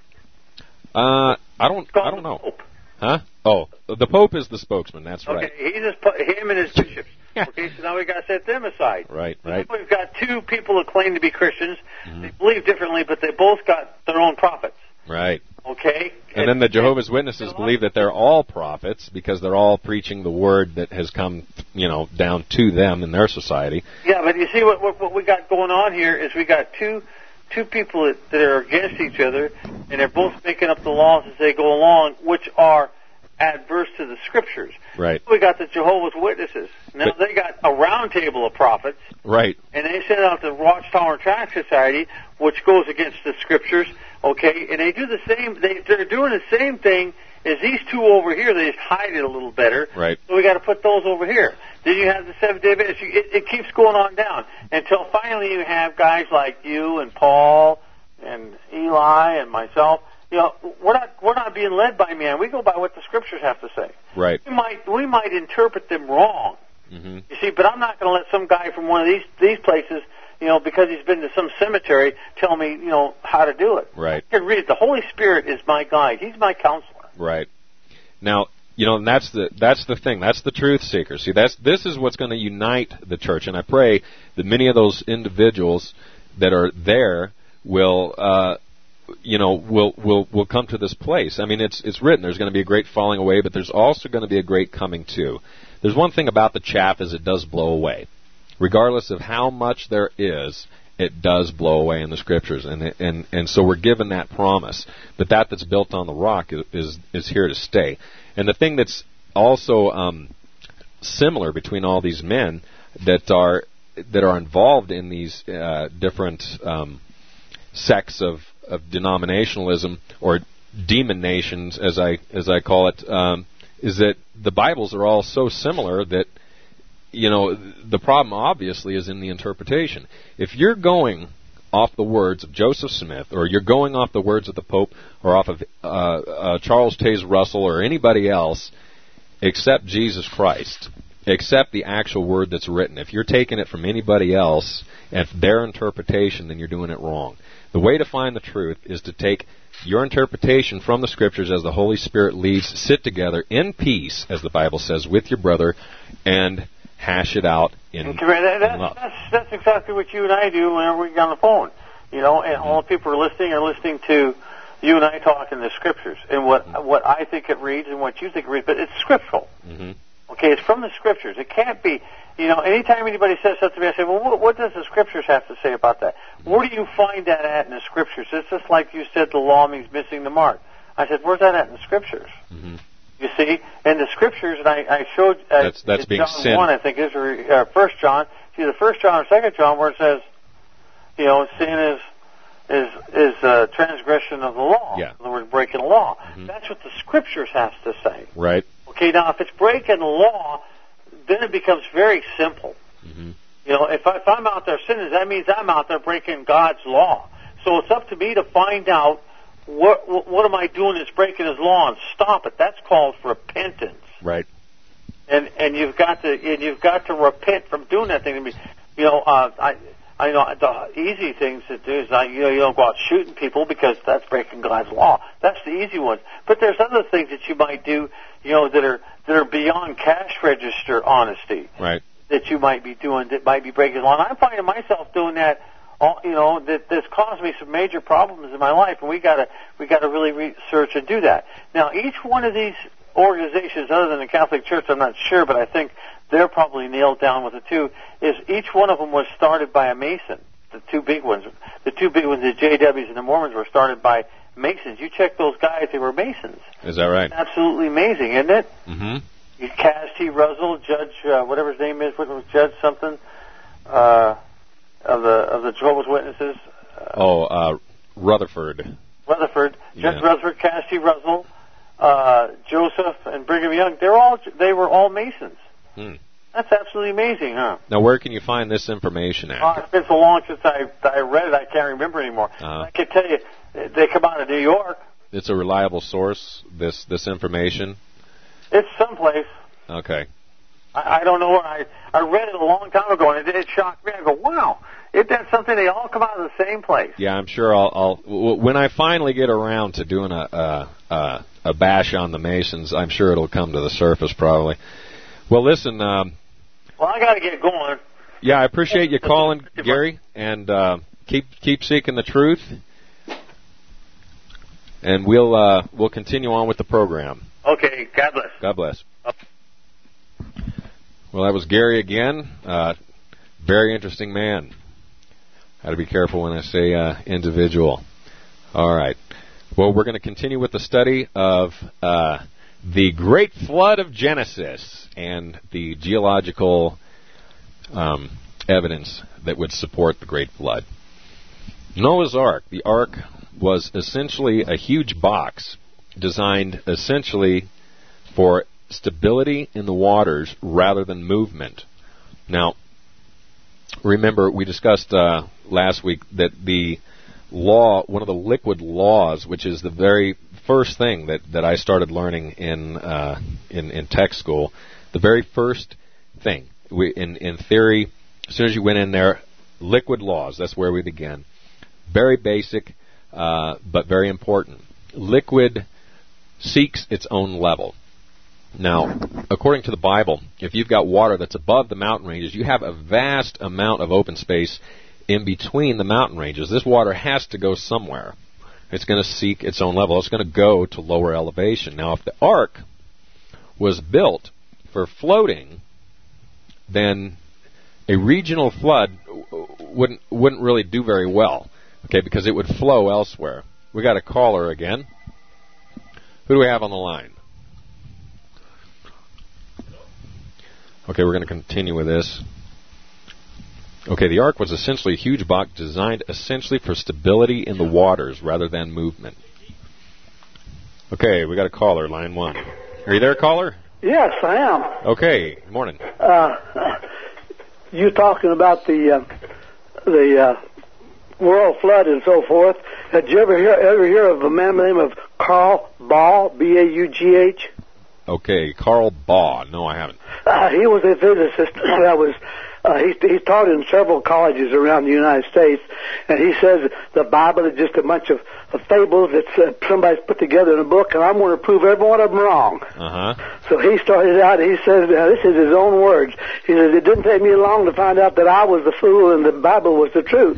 Uh, I don't. It's called I don't the know. Pope. Huh? Oh, the Pope is the spokesman. That's Okay, right. he's his, him and his bishops. Yeah. Okay, so now we got to set them aside. Right. Right. We've got two people who claim to be Christians. Mm-hmm. They believe differently, but they both got their own prophets. Right. Okay. And then the Jehovah's Witnesses believe that they're all prophets because they're all preaching the word that has come, you know, down to them in their society. Yeah, but you see what what, what we got going on here is we got two two people that, that are against each other, and they're both making up the laws as they go along, which are adverse to the Scriptures. Right. We got the Jehovah's Witnesses. Now But- they got a round table of prophets, Right. and they send out the Watchtower Tract Society, which goes against the Scriptures. Okay, and they do the same. They, they're doing the same thing as these two over here. They just hide it a little better. Right. So we got to put those over here. Then you have the Seventh Day Adventists. You- It, it keeps going on down until finally you have guys like you and Paul and Eli and myself. You know, we're not we're not being led by man. We go by what the Scriptures have to say. Right. We might we might interpret them wrong. Mm-hmm. You see, but I'm not going to let some guy from one of these these places, you know, because he's been to some cemetery, tell me, you know, how to do it. Right. I can read it. The Holy Spirit is my guide. He's my counselor. Right. Now, you know, and that's the that's the thing. That's the truth seeker. See, that's this is what's going to unite the church. And I pray that many of those individuals that are there will, uh, you know, will will will come to this place. I mean, it's it's written. There's going to be a great falling away, but there's also going to be a great coming to. There's one thing about the chaff is it does blow away, regardless of how much there is. It does blow away in the Scriptures, and it, and and so we're given that promise. But that that's built on the rock is is, is here to stay. And the thing that's also um, similar between all these men that are that are involved in these uh, different um, sects of, of denominationalism or demon nations, as I as I call it, um, is that the Bibles are all so similar that. You know, the problem obviously is in the interpretation. If you're going off the words of Joseph Smith, or you're going off the words of the Pope, or off of uh, uh, Charles Taze Russell, or anybody else, except Jesus Christ, except the actual word that's written, if you're taking it from anybody else and their interpretation, then you're doing it wrong. The way to find the truth is to take your interpretation from the Scriptures as the Holy Spirit leads, sit together in peace, as the Bible says, with your brother, and hash it out in, Okay, that, in that's, love. that's that's exactly what you and I do whenever we get on the phone. You know, and all the people who are listening are listening to you and I talk in the Scriptures and what mm-hmm. what I think it reads and what you think it reads, but it's scriptural. Mm-hmm. Okay, it's from the Scriptures. It can't be, you know, anytime anybody says something to me, I say, well, what, what does the Scriptures have to say about that? Where do you find that at in the Scriptures? It's just like you said the law means missing the mark. I said, where's that at in the Scriptures? Mm-hmm. You see, in the Scriptures, and I, I showed uh, that's, that's being John sin. one, I think, is or uh, First John. See, the First John or Second John, where it says, you know, sin is is is uh, transgression of the law. Yeah. In other words, breaking the law. Mm-hmm. That's what the Scriptures has to say. Right. Okay, now if it's breaking the law, then it becomes very simple. Mm-hmm. You know, if, I, if I'm out there sinning, that means I'm out there breaking God's law. So it's up to me to find out what what, what am I doing that's breaking His law and stop it. That's called repentance. Right. And and you've got to and you've got to repent from doing that thing. I mean, you know, uh, I I know the easy things to do is not, you know, you don't go out shooting people because that's breaking God's law. That's the easy ones. But there's other things that you might do, you know, that are that are beyond cash register honesty. Right. That you might be doing that might be breaking the law. And I'm finding myself doing that. All, you know, that that's caused me some major problems in my life, and we gotta we gotta really research and do that. Now, each one of these organizations, other than the Catholic Church, I'm not sure, but I think they're probably nailed down with it too. Is each one of them was started by a Mason. The two big ones, the two big ones, the J Ws and the Mormons, were started by Masons. You check those guys; they were Masons. Is that right? Absolutely amazing, isn't it? Mm-hmm. You Cass T. Russell, Judge, uh, whatever his name is, what was Judge something uh, of the of the Jehovah's Witnesses. Uh, oh, uh, Rutherford. Rutherford, Judge Yeah. Rutherford, Cass T. Russell, uh, Joseph, and Brigham Young. They're all they were all Masons. Hmm. That's absolutely amazing, huh? Now, where can you find this information at? Oh, it's been so long since I I read it, I can't remember anymore. Uh-huh. I can tell you, they come out of New York. It's a reliable source, this this information? It's someplace. Okay. I, I don't know where. I, I read it a long time ago, and it, it shocked me. I go, wow, isn't that something? They all come out of the same place. Yeah, I'm sure I'll, I'll w- when I finally get around to doing a, a, a, a bash on the Masons, I'm sure it'll come to the surface probably. Well, listen... Um, Well, I got to get going. Yeah, I appreciate you calling, Gary, and uh, keep keep seeking the truth. And we'll uh, we'll continue on with the program. Okay, God bless. God bless. Well, that was Gary again. Uh, very interesting man. Got to be careful when I say uh, individual. All right. Well, we're going to continue with the study of uh, the Great Flood of Genesis and the geological um, evidence that would support the Great Flood. Noah's Ark. The Ark was essentially a huge box designed essentially for stability in the waters rather than movement. Now, remember, we discussed uh, last week that the law, one of the liquid laws, which is the very first thing that, that I started learning in, uh, in in tech school, the very first thing we, in in theory, as soon as you went in there, liquid laws. That's where we began. Very basic, uh, but very important. Liquid seeks its own level. Now, according to the Bible, if you've got water that's above the mountain ranges, you have a vast amount of open space in between the mountain ranges. This water has to go somewhere. It's going to seek its own level. It's going to go to lower elevation. Now, if the ark was built for floating, then a regional flood wouldn't wouldn't really do very well, okay, because it would flow elsewhere. We got a caller again. Who do we have on the line? Okay, we're going to continue with this. Okay, the ark was essentially a huge box designed essentially for stability in the waters rather than movement. Okay, we got a caller, line one. Are you there, caller? Yes, I am. Okay, good morning. Uh, you talking about the uh, the uh, world flood and so forth. Did you ever hear ever hear of a man by the name of Carl Baugh, B A U G H? Okay, Carl Baugh. No, I haven't. Uh, he was a physicist that was. Uh, he, he taught in several colleges around the United States, and he says the Bible is just a bunch of, of fables that uh, somebody's put together in a book, and I'm going to prove every one of them wrong. Uh-huh. So he started out, he says, uh, this is his own words, he says, it didn't take me long to find out that I was the fool and the Bible was the truth.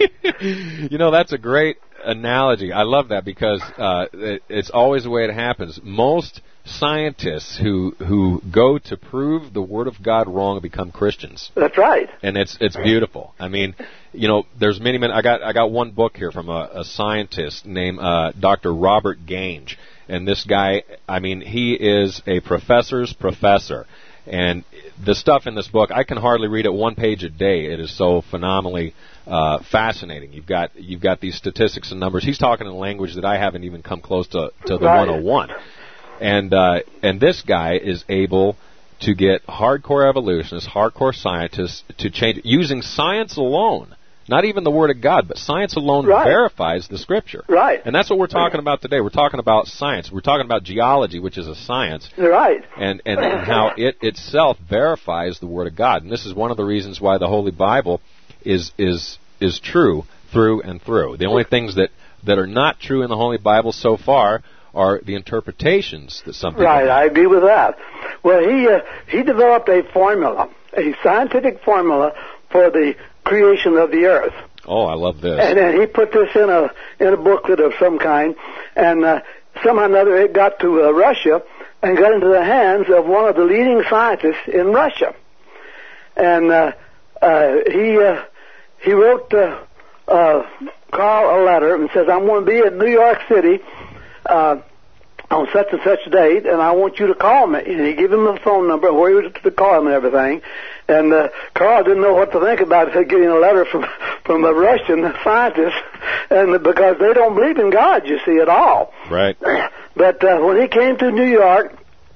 You know, that's a great analogy. I love that because uh, it, it's always the way it happens. Most scientists who who go to prove the Word of God wrong become Christians. That's right. And it's it's beautiful. I mean, you know, there's many men. I got I got one book here from a, a scientist named uh, Doctor Robert Gange, and this guy, I mean, he is a professor's professor. And the stuff in this book, I can hardly read it one page a day. It is so phenomenally uh, fascinating. You've got you've got these statistics and numbers. He's talking in a language that I haven't even come close to to the right. one oh one. And uh, and this guy is able to get hardcore evolutionists, hardcore scientists to change using science alone. Not even the Word of God, but science alone right. verifies the Scripture. Right. And that's what we're talking about today. We're talking about science. We're talking about geology, which is a science. Right. And, and, and how it itself verifies the Word of God. And this is one of the reasons why the Holy Bible is is is true through and through. The only things that, that are not true in the Holy Bible so far are the interpretations that some people Right, have. I agree with that. Well, he uh, he developed a formula, a scientific formula for the creation of the earth. Oh, I love this. And then he put this in a in a booklet of some kind, and uh, somehow or another it got to uh, Russia and got into the hands of one of the leading scientists in Russia. And uh, uh, he uh, he wrote uh, uh, Carl a letter and says, "I'm going to be in New York City uh, on such and such date, and I want you to call me." And he gave him the phone number, where he was to call him and everything. And uh, Carl didn't know what to think about getting a letter from from a Russian scientist, and because they don't believe in God, you see, at all. Right. But uh, when he came to New York,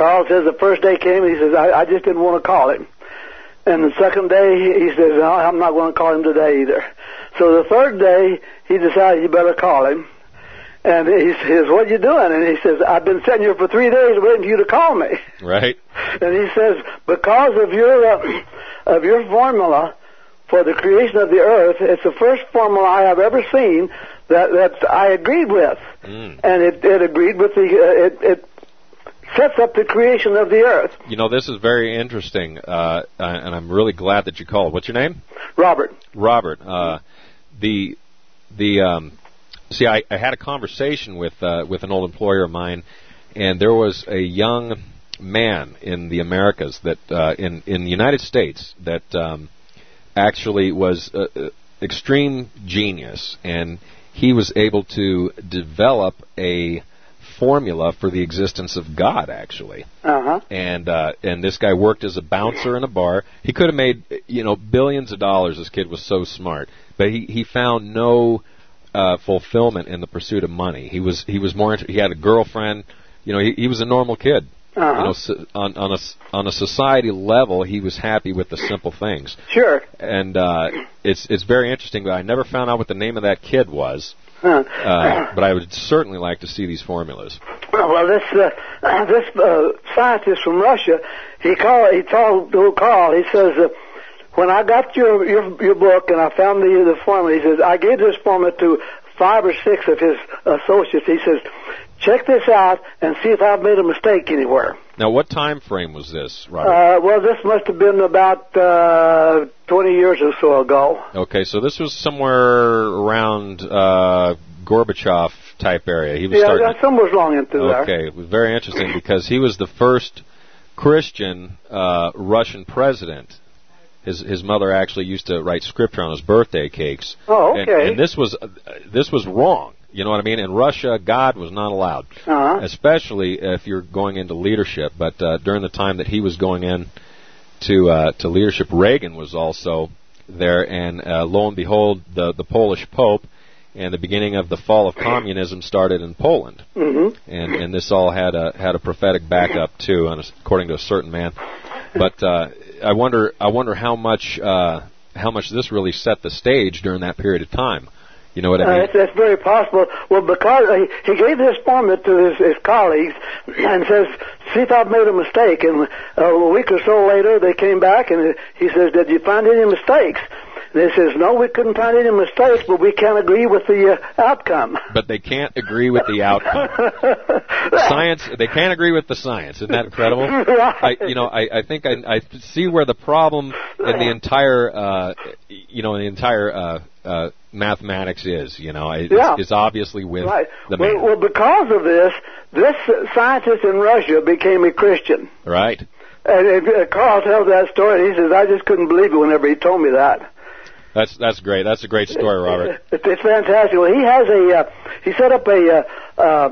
Carl says the first day came, he says, I, I just didn't want to call him. And the second day, he says, no, I'm not going to call him today either. So the third day, he decided you better call him. And he says, what are you doing? And he says, I've been sitting here for three days waiting for you to call me. Right. And he says, because of your uh, of your formula for the creation of the earth, it's the first formula I have ever seen that, that I agreed with. Mm. And it, it agreed with the, uh, it, it sets up the creation of the earth. You know, this is very interesting, uh, and I'm really glad that you called. What's your name? Robert. Robert. Uh, the, the, um, See, I, I had a conversation with uh, with an old employer of mine, and there was a young man in the Americas that uh, in in the United States that um, actually was uh, uh, extreme genius, and he was able to develop a formula for the existence of God, actually. Uh-huh. And uh, and this guy worked as a bouncer in a bar. He could have made you know billions of dollars. This kid was so smart, but he he found no Uh, fulfillment in the pursuit of money. He was he was more. He had a girlfriend. You know, he, he was a normal kid. Uh-huh. You know, so on on a on a society level, he was happy with the simple things. Sure. And uh, it's it's very interesting. But I never found out what the name of that kid was. Huh. Uh, but I would certainly like to see these formulas. Well, this uh, this uh, scientist from Russia, he called. He told Carl. He says. Uh, When I got your, your your book and I found the the formula, he says, I gave this formula to five or six of his associates. He says, check this out and see if I've made a mistake anywhere. Now, what time frame was this, Robert? Uh, well, this must have been about uh, twenty years or so ago. Okay, so this was somewhere around uh, Gorbachev type area. He was yeah, starting somewhere along into there. Okay, it was very interesting because he was the first Christian uh, Russian president. His his mother actually used to write scripture on his birthday cakes. Oh, okay. And, and this was uh, this was wrong. You know what I mean? In Russia, God was not allowed, uh-huh. especially if you're going into leadership. But uh, during the time that he was going in to uh, to leadership, Reagan was also there, and uh, lo and behold, the the Polish Pope and the beginning of the fall of communism started in Poland. Mm-hmm. And and this all had a had a prophetic backup too, according to a certain man. But uh, I wonder, I wonder how much, uh, how much this really set the stage during that period of time. You know what I mean? Uh, that's, that's very possible. Well, because uh, he, he gave this formula to his, his colleagues and says, "See if I've made a mistake." And uh, a week or so later, they came back and he says, "Did you find any mistakes?" They says, no, we couldn't find any mistakes, but we can't agree with the uh, outcome. But they can't agree with the outcome. Science, they can't agree with the science. Isn't that incredible? Right. I, you know, I, I think I, I see where the problem in the entire, uh, you know, in the entire uh, uh, mathematics is. You know, it's, yeah. it's obviously with right. the well, man. well, because of this, this scientist in Russia became a Christian. Right. And uh, Carl tells that story, and he says, I just couldn't believe it whenever he told me that. That's that's great. That's a great story, Robert. It's fantastic. Well, he has a uh, he set up a uh, uh,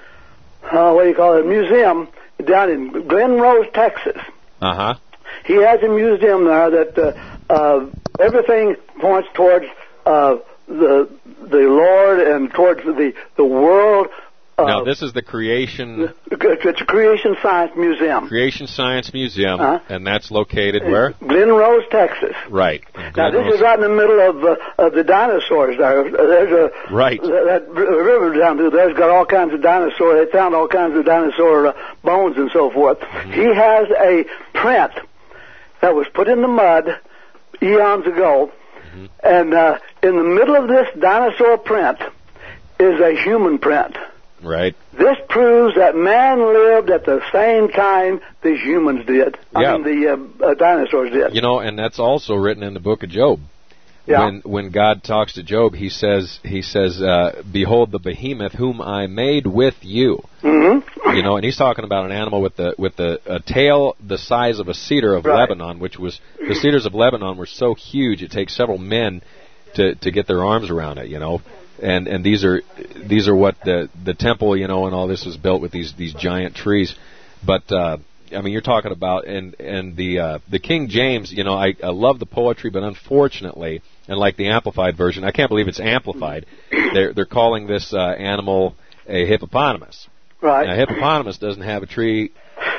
uh, what do you call it? A museum down in Glen Rose, Texas. Uh huh. He has a museum there that uh, uh, everything points towards uh, the the Lord and towards the the world. Uh, now, this is the Creation... It's a Creation Science Museum. Creation Science Museum, uh-huh. and that's located where? Glen Rose, Texas. Right. Now, this Rose. is right in the middle of uh, of the dinosaurs there. There's a... Right. That river down through there's got all kinds of dinosaurs. They found all kinds of dinosaur uh, bones and so forth. Mm-hmm. He has a print that was put in the mud eons ago, mm-hmm. and uh, in the middle of this dinosaur print is a human print. Right. This proves that man lived at the same time the humans did. I yeah. mean, the uh, uh, dinosaurs did. You know, and that's also written in the book of Job. Yeah. When when God talks to Job, he says, he says, uh, "Behold the behemoth whom I made with you." Mm-hmm. You know, and he's talking about an animal with the with the a tail the size of a cedar of right. Lebanon, which was the cedars of Lebanon were so huge it takes several men to to get their arms around it. You know. And and these are these are what the the temple, you know, and all this was built with these these giant trees. But uh, I mean, you're talking about and and the uh, the King James, you know, I, I love the poetry, but unfortunately, and like the amplified version, I can't believe it's amplified. They're they're calling this uh, animal a hippopotamus. Right. Now, a hippopotamus doesn't have a tree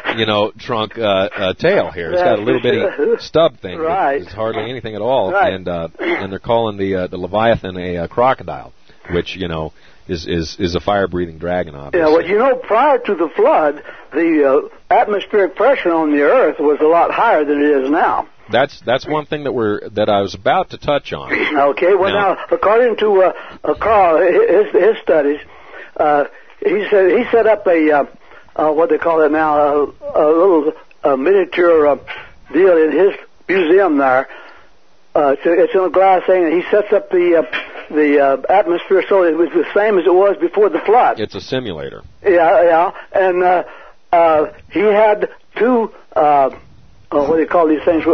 you know, trunk uh, uh, tail here. It's got a little bitty stub thing. Right. It's hardly anything at all. Right. And uh, and they're calling the uh, the Leviathan a uh, crocodile, which, you know, is is is a fire-breathing dragon, obviously. Yeah, well, you know, prior to the flood, the uh, atmospheric pressure on the Earth was a lot higher than it is now. That's that's one thing that we're that I was about to touch on. Okay, well Now- now, according to uh, uh, Carl, his, his studies, uh, he said he set up a uh, uh, what they call it now, a, a little uh, miniature uh, deal in his museum there. Uh, it's, it's in a glass thing, and he sets up the uh, the uh, atmosphere so it was the same as it was before the flood. It's a simulator. Yeah, yeah, and uh, uh, he had two. Uh, uh, what do you call these things?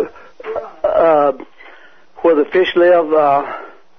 Uh, where the fish live. Uh,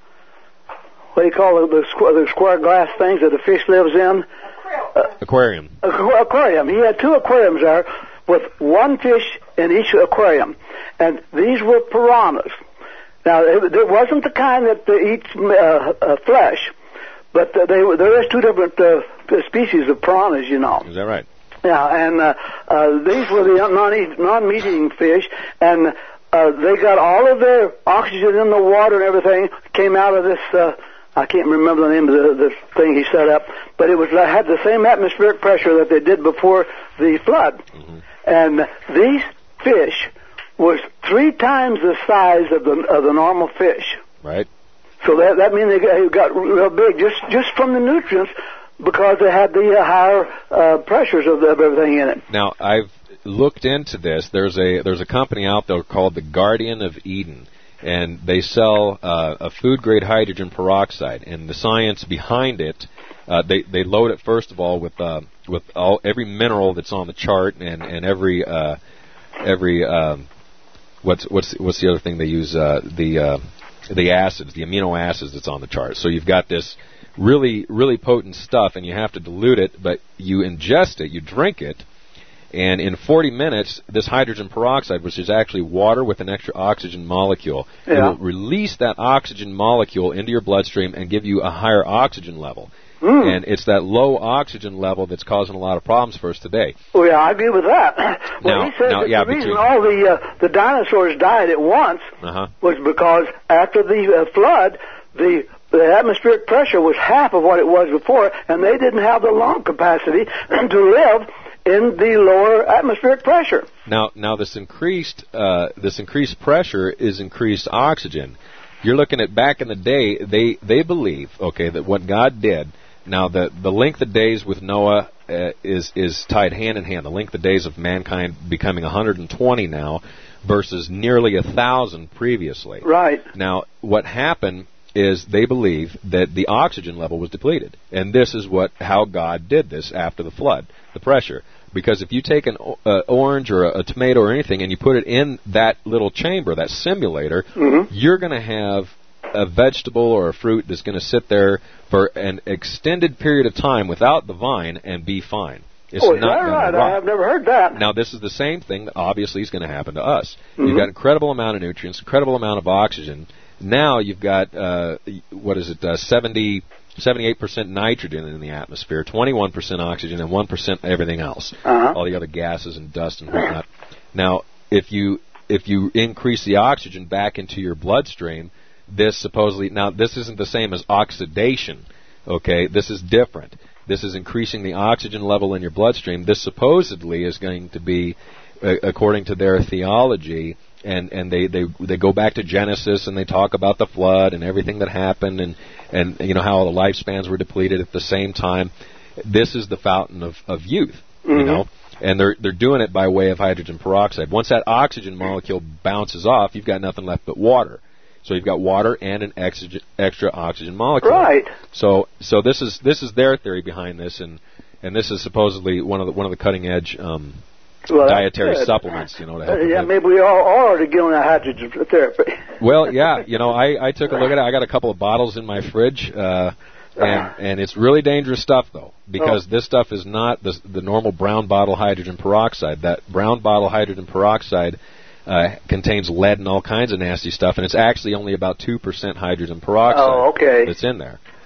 what do you call it? The, squ- the square glass things that the fish lives in? Uh, Aquarium. aqu- aquarium. He had two aquariums there with one fish in each aquarium, and these were piranhas. Now, it, it wasn't the kind that uh, eats uh, uh, flesh, but uh, they were, there is two different uh, species of piranhas, you know. Is that right? Yeah, and uh, uh, these were the non-eat, non-meat-eating fish, and uh, they got all of their oxygen in the water and everything came out of this. Uh, I can't remember the name of the, the thing he set up, but it was uh, had the same atmospheric pressure that they did before the flood, Mm-hmm. and these fish was three times the size of the of the normal fish. Right. So that that means they got, got real big just just from the nutrients, because they had the uh, higher uh, pressures of, the, of everything in it. Now, I've looked into this. There's a there's a company out there called the Guardian of Eden, and they sell uh, a food-grade hydrogen peroxide. And the science behind it, uh, they they load it first of all with uh, with all every mineral that's on the chart, and and every uh, every um, what's what's what's the other thing they use, uh, the uh, the acids, the amino acids that's on the chart. So you've got this really, really potent stuff, and you have to dilute it, but you ingest it, you drink it, and in forty minutes, this hydrogen peroxide, which is actually water with an extra oxygen molecule, it Yeah. will release that oxygen molecule into your bloodstream and give you a higher oxygen level. Mm. And it's that low oxygen level that's causing a lot of problems for us today. Oh yeah, I agree with that. Well, Now- he said now, that yeah, the reason between- all the uh, the dinosaurs died at once Uh-huh. was because after the uh, flood, the the atmospheric pressure was half of what it was before, and they didn't have the lung capacity to live in the lower atmospheric pressure. Now, now this increased uh, this increased pressure is increased oxygen. You're looking at back in the day, they they believe, okay, that what God did. Now, the the length of days with Noah uh, is is tied hand in hand. The length of days of mankind becoming one hundred twenty now, versus nearly a thousand previously. Right. Now, what happened is they believe that the oxygen level was depleted, and this is what how God did this after the flood, the pressure. Because if you take an uh, orange or a, a tomato or anything and you put it in that little chamber, that simulator, Mhm. you're going to have a vegetable or a fruit that's going to sit there for an extended period of time without the vine and be fine. It's Oh, is not that gonna right? rot. I've never heard that. Now, this is the same thing that obviously is going to happen to us. Mhm. You've got incredible amount of nutrients, incredible amount of oxygen. Now you've got, uh, what is it, uh, seventy, seventy-eight percent nitrogen in the atmosphere, twenty-one percent oxygen, and one percent everything else, Uh-huh. all the other gases and dust and whatnot. Now, if you if you increase the oxygen back into your bloodstream, this supposedly, now this isn't the same as oxidation, okay? This is different. This is increasing the oxygen level in your bloodstream. This supposedly is going to be, uh, according to their theology, and, and they, they they go back to Genesis and they talk about the flood and everything that happened and, and you know how all the lifespans were depleted at the same time. This is the fountain of, of youth, Mhm. you know, and they're they're doing it by way of hydrogen peroxide. Once that oxygen molecule bounces off, you've got nothing left but water. So you've got water and an extra, extra oxygen molecule. Right. So so this is this is their theory behind this, and, and this is supposedly one of the one of the cutting edge um, Well, that's dietary good. supplements. You know, to help Uh, with yeah, it. maybe we all, all ought to get on that hydrogen therapy. Well, yeah, you know, I, I took a look at it. I got a couple of bottles in my fridge, uh, and and it's really dangerous stuff though, because Oh. this stuff is not the the normal brown bottle hydrogen peroxide. That brown bottle hydrogen peroxide uh, contains lead and all kinds of nasty stuff, and it's actually only about two percent hydrogen peroxide Oh, okay. that's in there.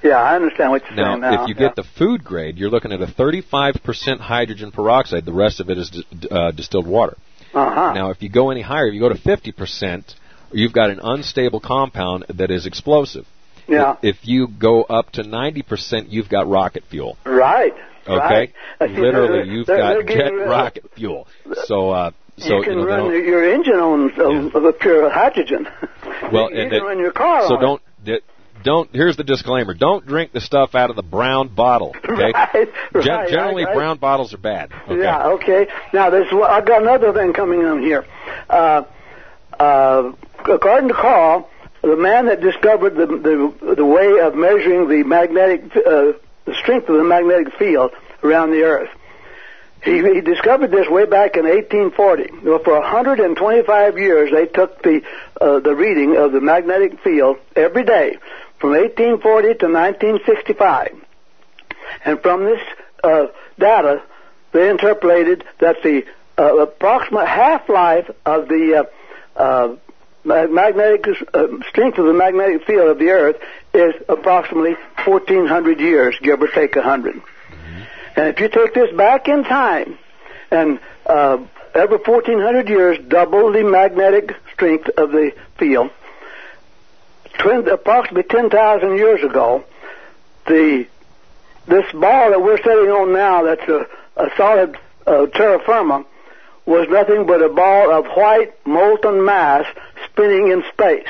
Yeah, I understand what you're Now, saying now. if you yeah. get the food grade, you're looking at a thirty-five percent hydrogen peroxide. The rest of it is di- uh, distilled water. Uh-huh. Now, if you go any higher, if you go to fifty percent, you've got an unstable compound that is explosive. Yeah. If you go up to ninety percent, you've got rocket fuel. Right. Okay? Right. Uh, see, Literally, they're- you've they're- got they're getting jet rid of- rocket fuel. So, uh, so you can you know, they run don't- your engine on uh, Yeah. uh, pure hydrogen. well, you and can that- run your car so on don't di- don't. Here's the disclaimer: don't drink the stuff out of the brown bottle. Okay. Right, Gen- right, generally, I- I- brown bottles are bad. Okay. Yeah, okay. Now, there's I've got another thing coming on here. Uh, uh, according to Carl, the man that discovered the the, the way of measuring the magnetic uh, the strength of the magnetic field around the Earth, he, he discovered this way back in eighteen forty. Well, for one hundred twenty-five years, they took the uh, the reading of the magnetic field every day from eighteen forty to nineteen sixty-five, and from this uh, data, they interpolated that the uh, approximate half-life of the uh, uh, magnetic uh, strength of the magnetic field of the Earth is approximately fourteen hundred years, give or take one hundred. Mm-hmm. And if you take this back in time, and uh, every fourteen hundred years double the magnetic strength of the field, twin, approximately ten thousand years ago, the this ball that we're sitting on now, that's a, a solid uh, terra firma, was nothing but a ball of white molten mass spinning in space.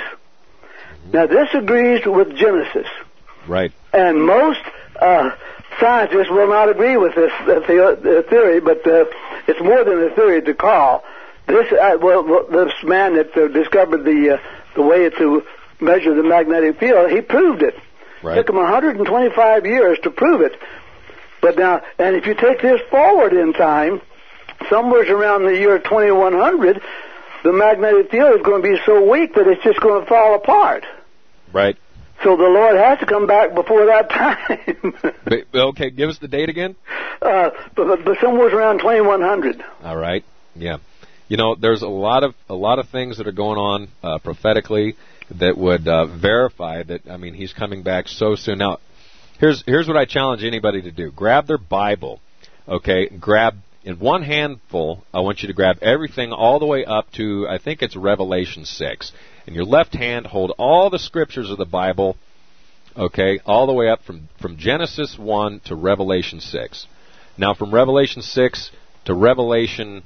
Now, this agrees with Genesis. Right. And most uh, scientists will not agree with this uh, the, uh, theory, but uh, it's more than a theory to Carl. This, uh, well, this man that uh, discovered the uh, the way to measure the magnetic field, he proved it. Right. It took him one hundred twenty-five years to prove it. But now, and if you take this forward in time, somewhere around the year twenty-one hundred, the magnetic field is going to be so weak that it's just going to fall apart. Right. So the Lord has to come back before that time. But, okay, give us the date again. uh, but, but somewhere around twenty-one hundred. All right. Yeah. You know, there's a lot of a lot of things that are going on uh, prophetically that would uh, verify that. I mean, he's coming back so soon. Now, here's here's what I challenge anybody to do: grab their Bible, okay? Grab in one handful. I want you to grab everything all the way up to I think it's Revelation six. In your left hand, hold all the scriptures of the Bible, okay, all the way up from from Genesis one to Revelation six. Now, from Revelation six to Revelation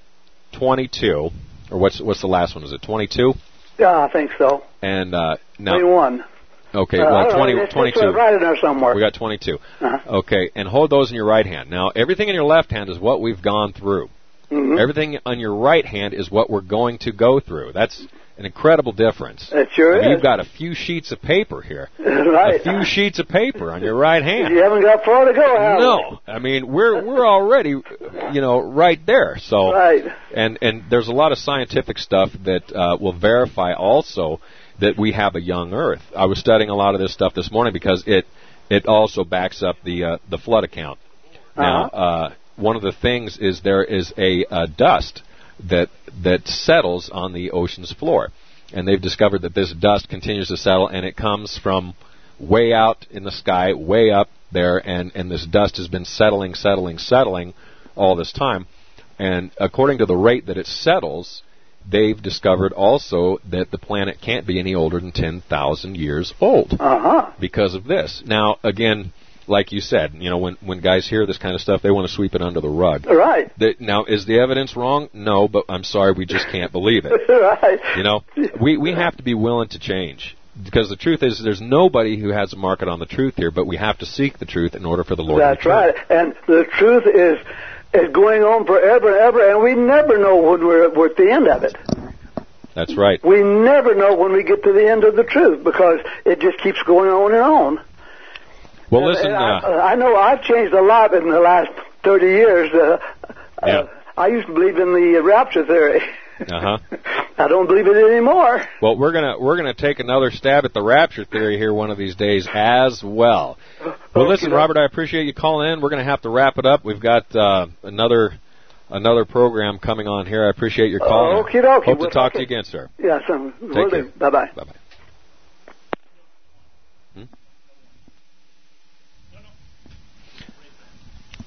twenty-two, or what's what's the last one? Is it twenty-two? Yeah, I think so. And uh, now, twenty-one. okay, Uh, I well, don't know, twenty, it's- twenty-two. It's right in there somewhere. We got twenty-two. Uh-huh. Okay, and hold those in your right hand. Now, everything in your left hand is what we've gone through. Mm-hmm. Everything on your right hand is what we're going to go through. That's an incredible difference. It sure I mean, is. You've got a few sheets of paper here. Right. A few sheets of paper on your right hand. You haven't got far to go, have No, I mean we're we're already, you know, right there. So, Right. and and there's a lot of scientific stuff that uh, will verify also that we have a young Earth. I was studying a lot of this stuff this morning because it it also backs up the uh, the flood account. Now, Uh-huh. uh, one of the things is there is a uh, dust that that settles on the ocean's floor, and they've discovered that this dust continues to settle, and it comes from way out in the sky, way up there, and, and this dust has been settling, settling, settling all this time. And according to the rate that it settles, they've discovered also that the planet can't be any older than ten thousand years old Uh-huh. because of this. Now, again, like you said, you know, when, when guys hear this kind of stuff, they want to sweep it under the rug. Right. The, now, is the evidence wrong? No, but I'm sorry, we just can't believe it. Right. You know, we, we have to be willing to change. Because the truth is, there's nobody who has a market on the truth here, but we have to seek the truth in order for the Lord That's to return. right. And the truth is is going on forever and ever, and we never know when we're, we're at the end of it. That's right. We never know when we get to the end of the truth because it just keeps going on and on. Well, And- listen, and I, uh, I know I've changed a lot in the last thirty years. Uh, Yeah. uh, I used to believe in the rapture theory. Uh-huh. I don't believe it anymore. well, we're gonna we're gonna take another stab at the rapture theory here one of these days as well. Well, listen, Okay. Robert, I appreciate you calling in. We're gonna have to wrap it up. We've got uh, another another program coming on here. I appreciate your call. Uh, okie dokie. Hope Well, to talk okay. to you again, sir. Yes, um, Take care. bye bye. Bye bye.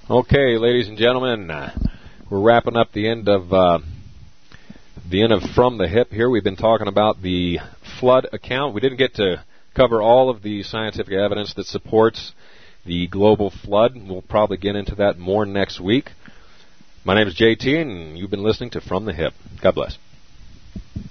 Okay, ladies and gentlemen, uh, we're wrapping up the end of uh, the end of From the Hip here. We've been talking about the flood account. We didn't get to cover all of the scientific evidence that supports the global flood. We'll probably get into that more next week. My name is J T, and you've been listening to From the Hip. God bless.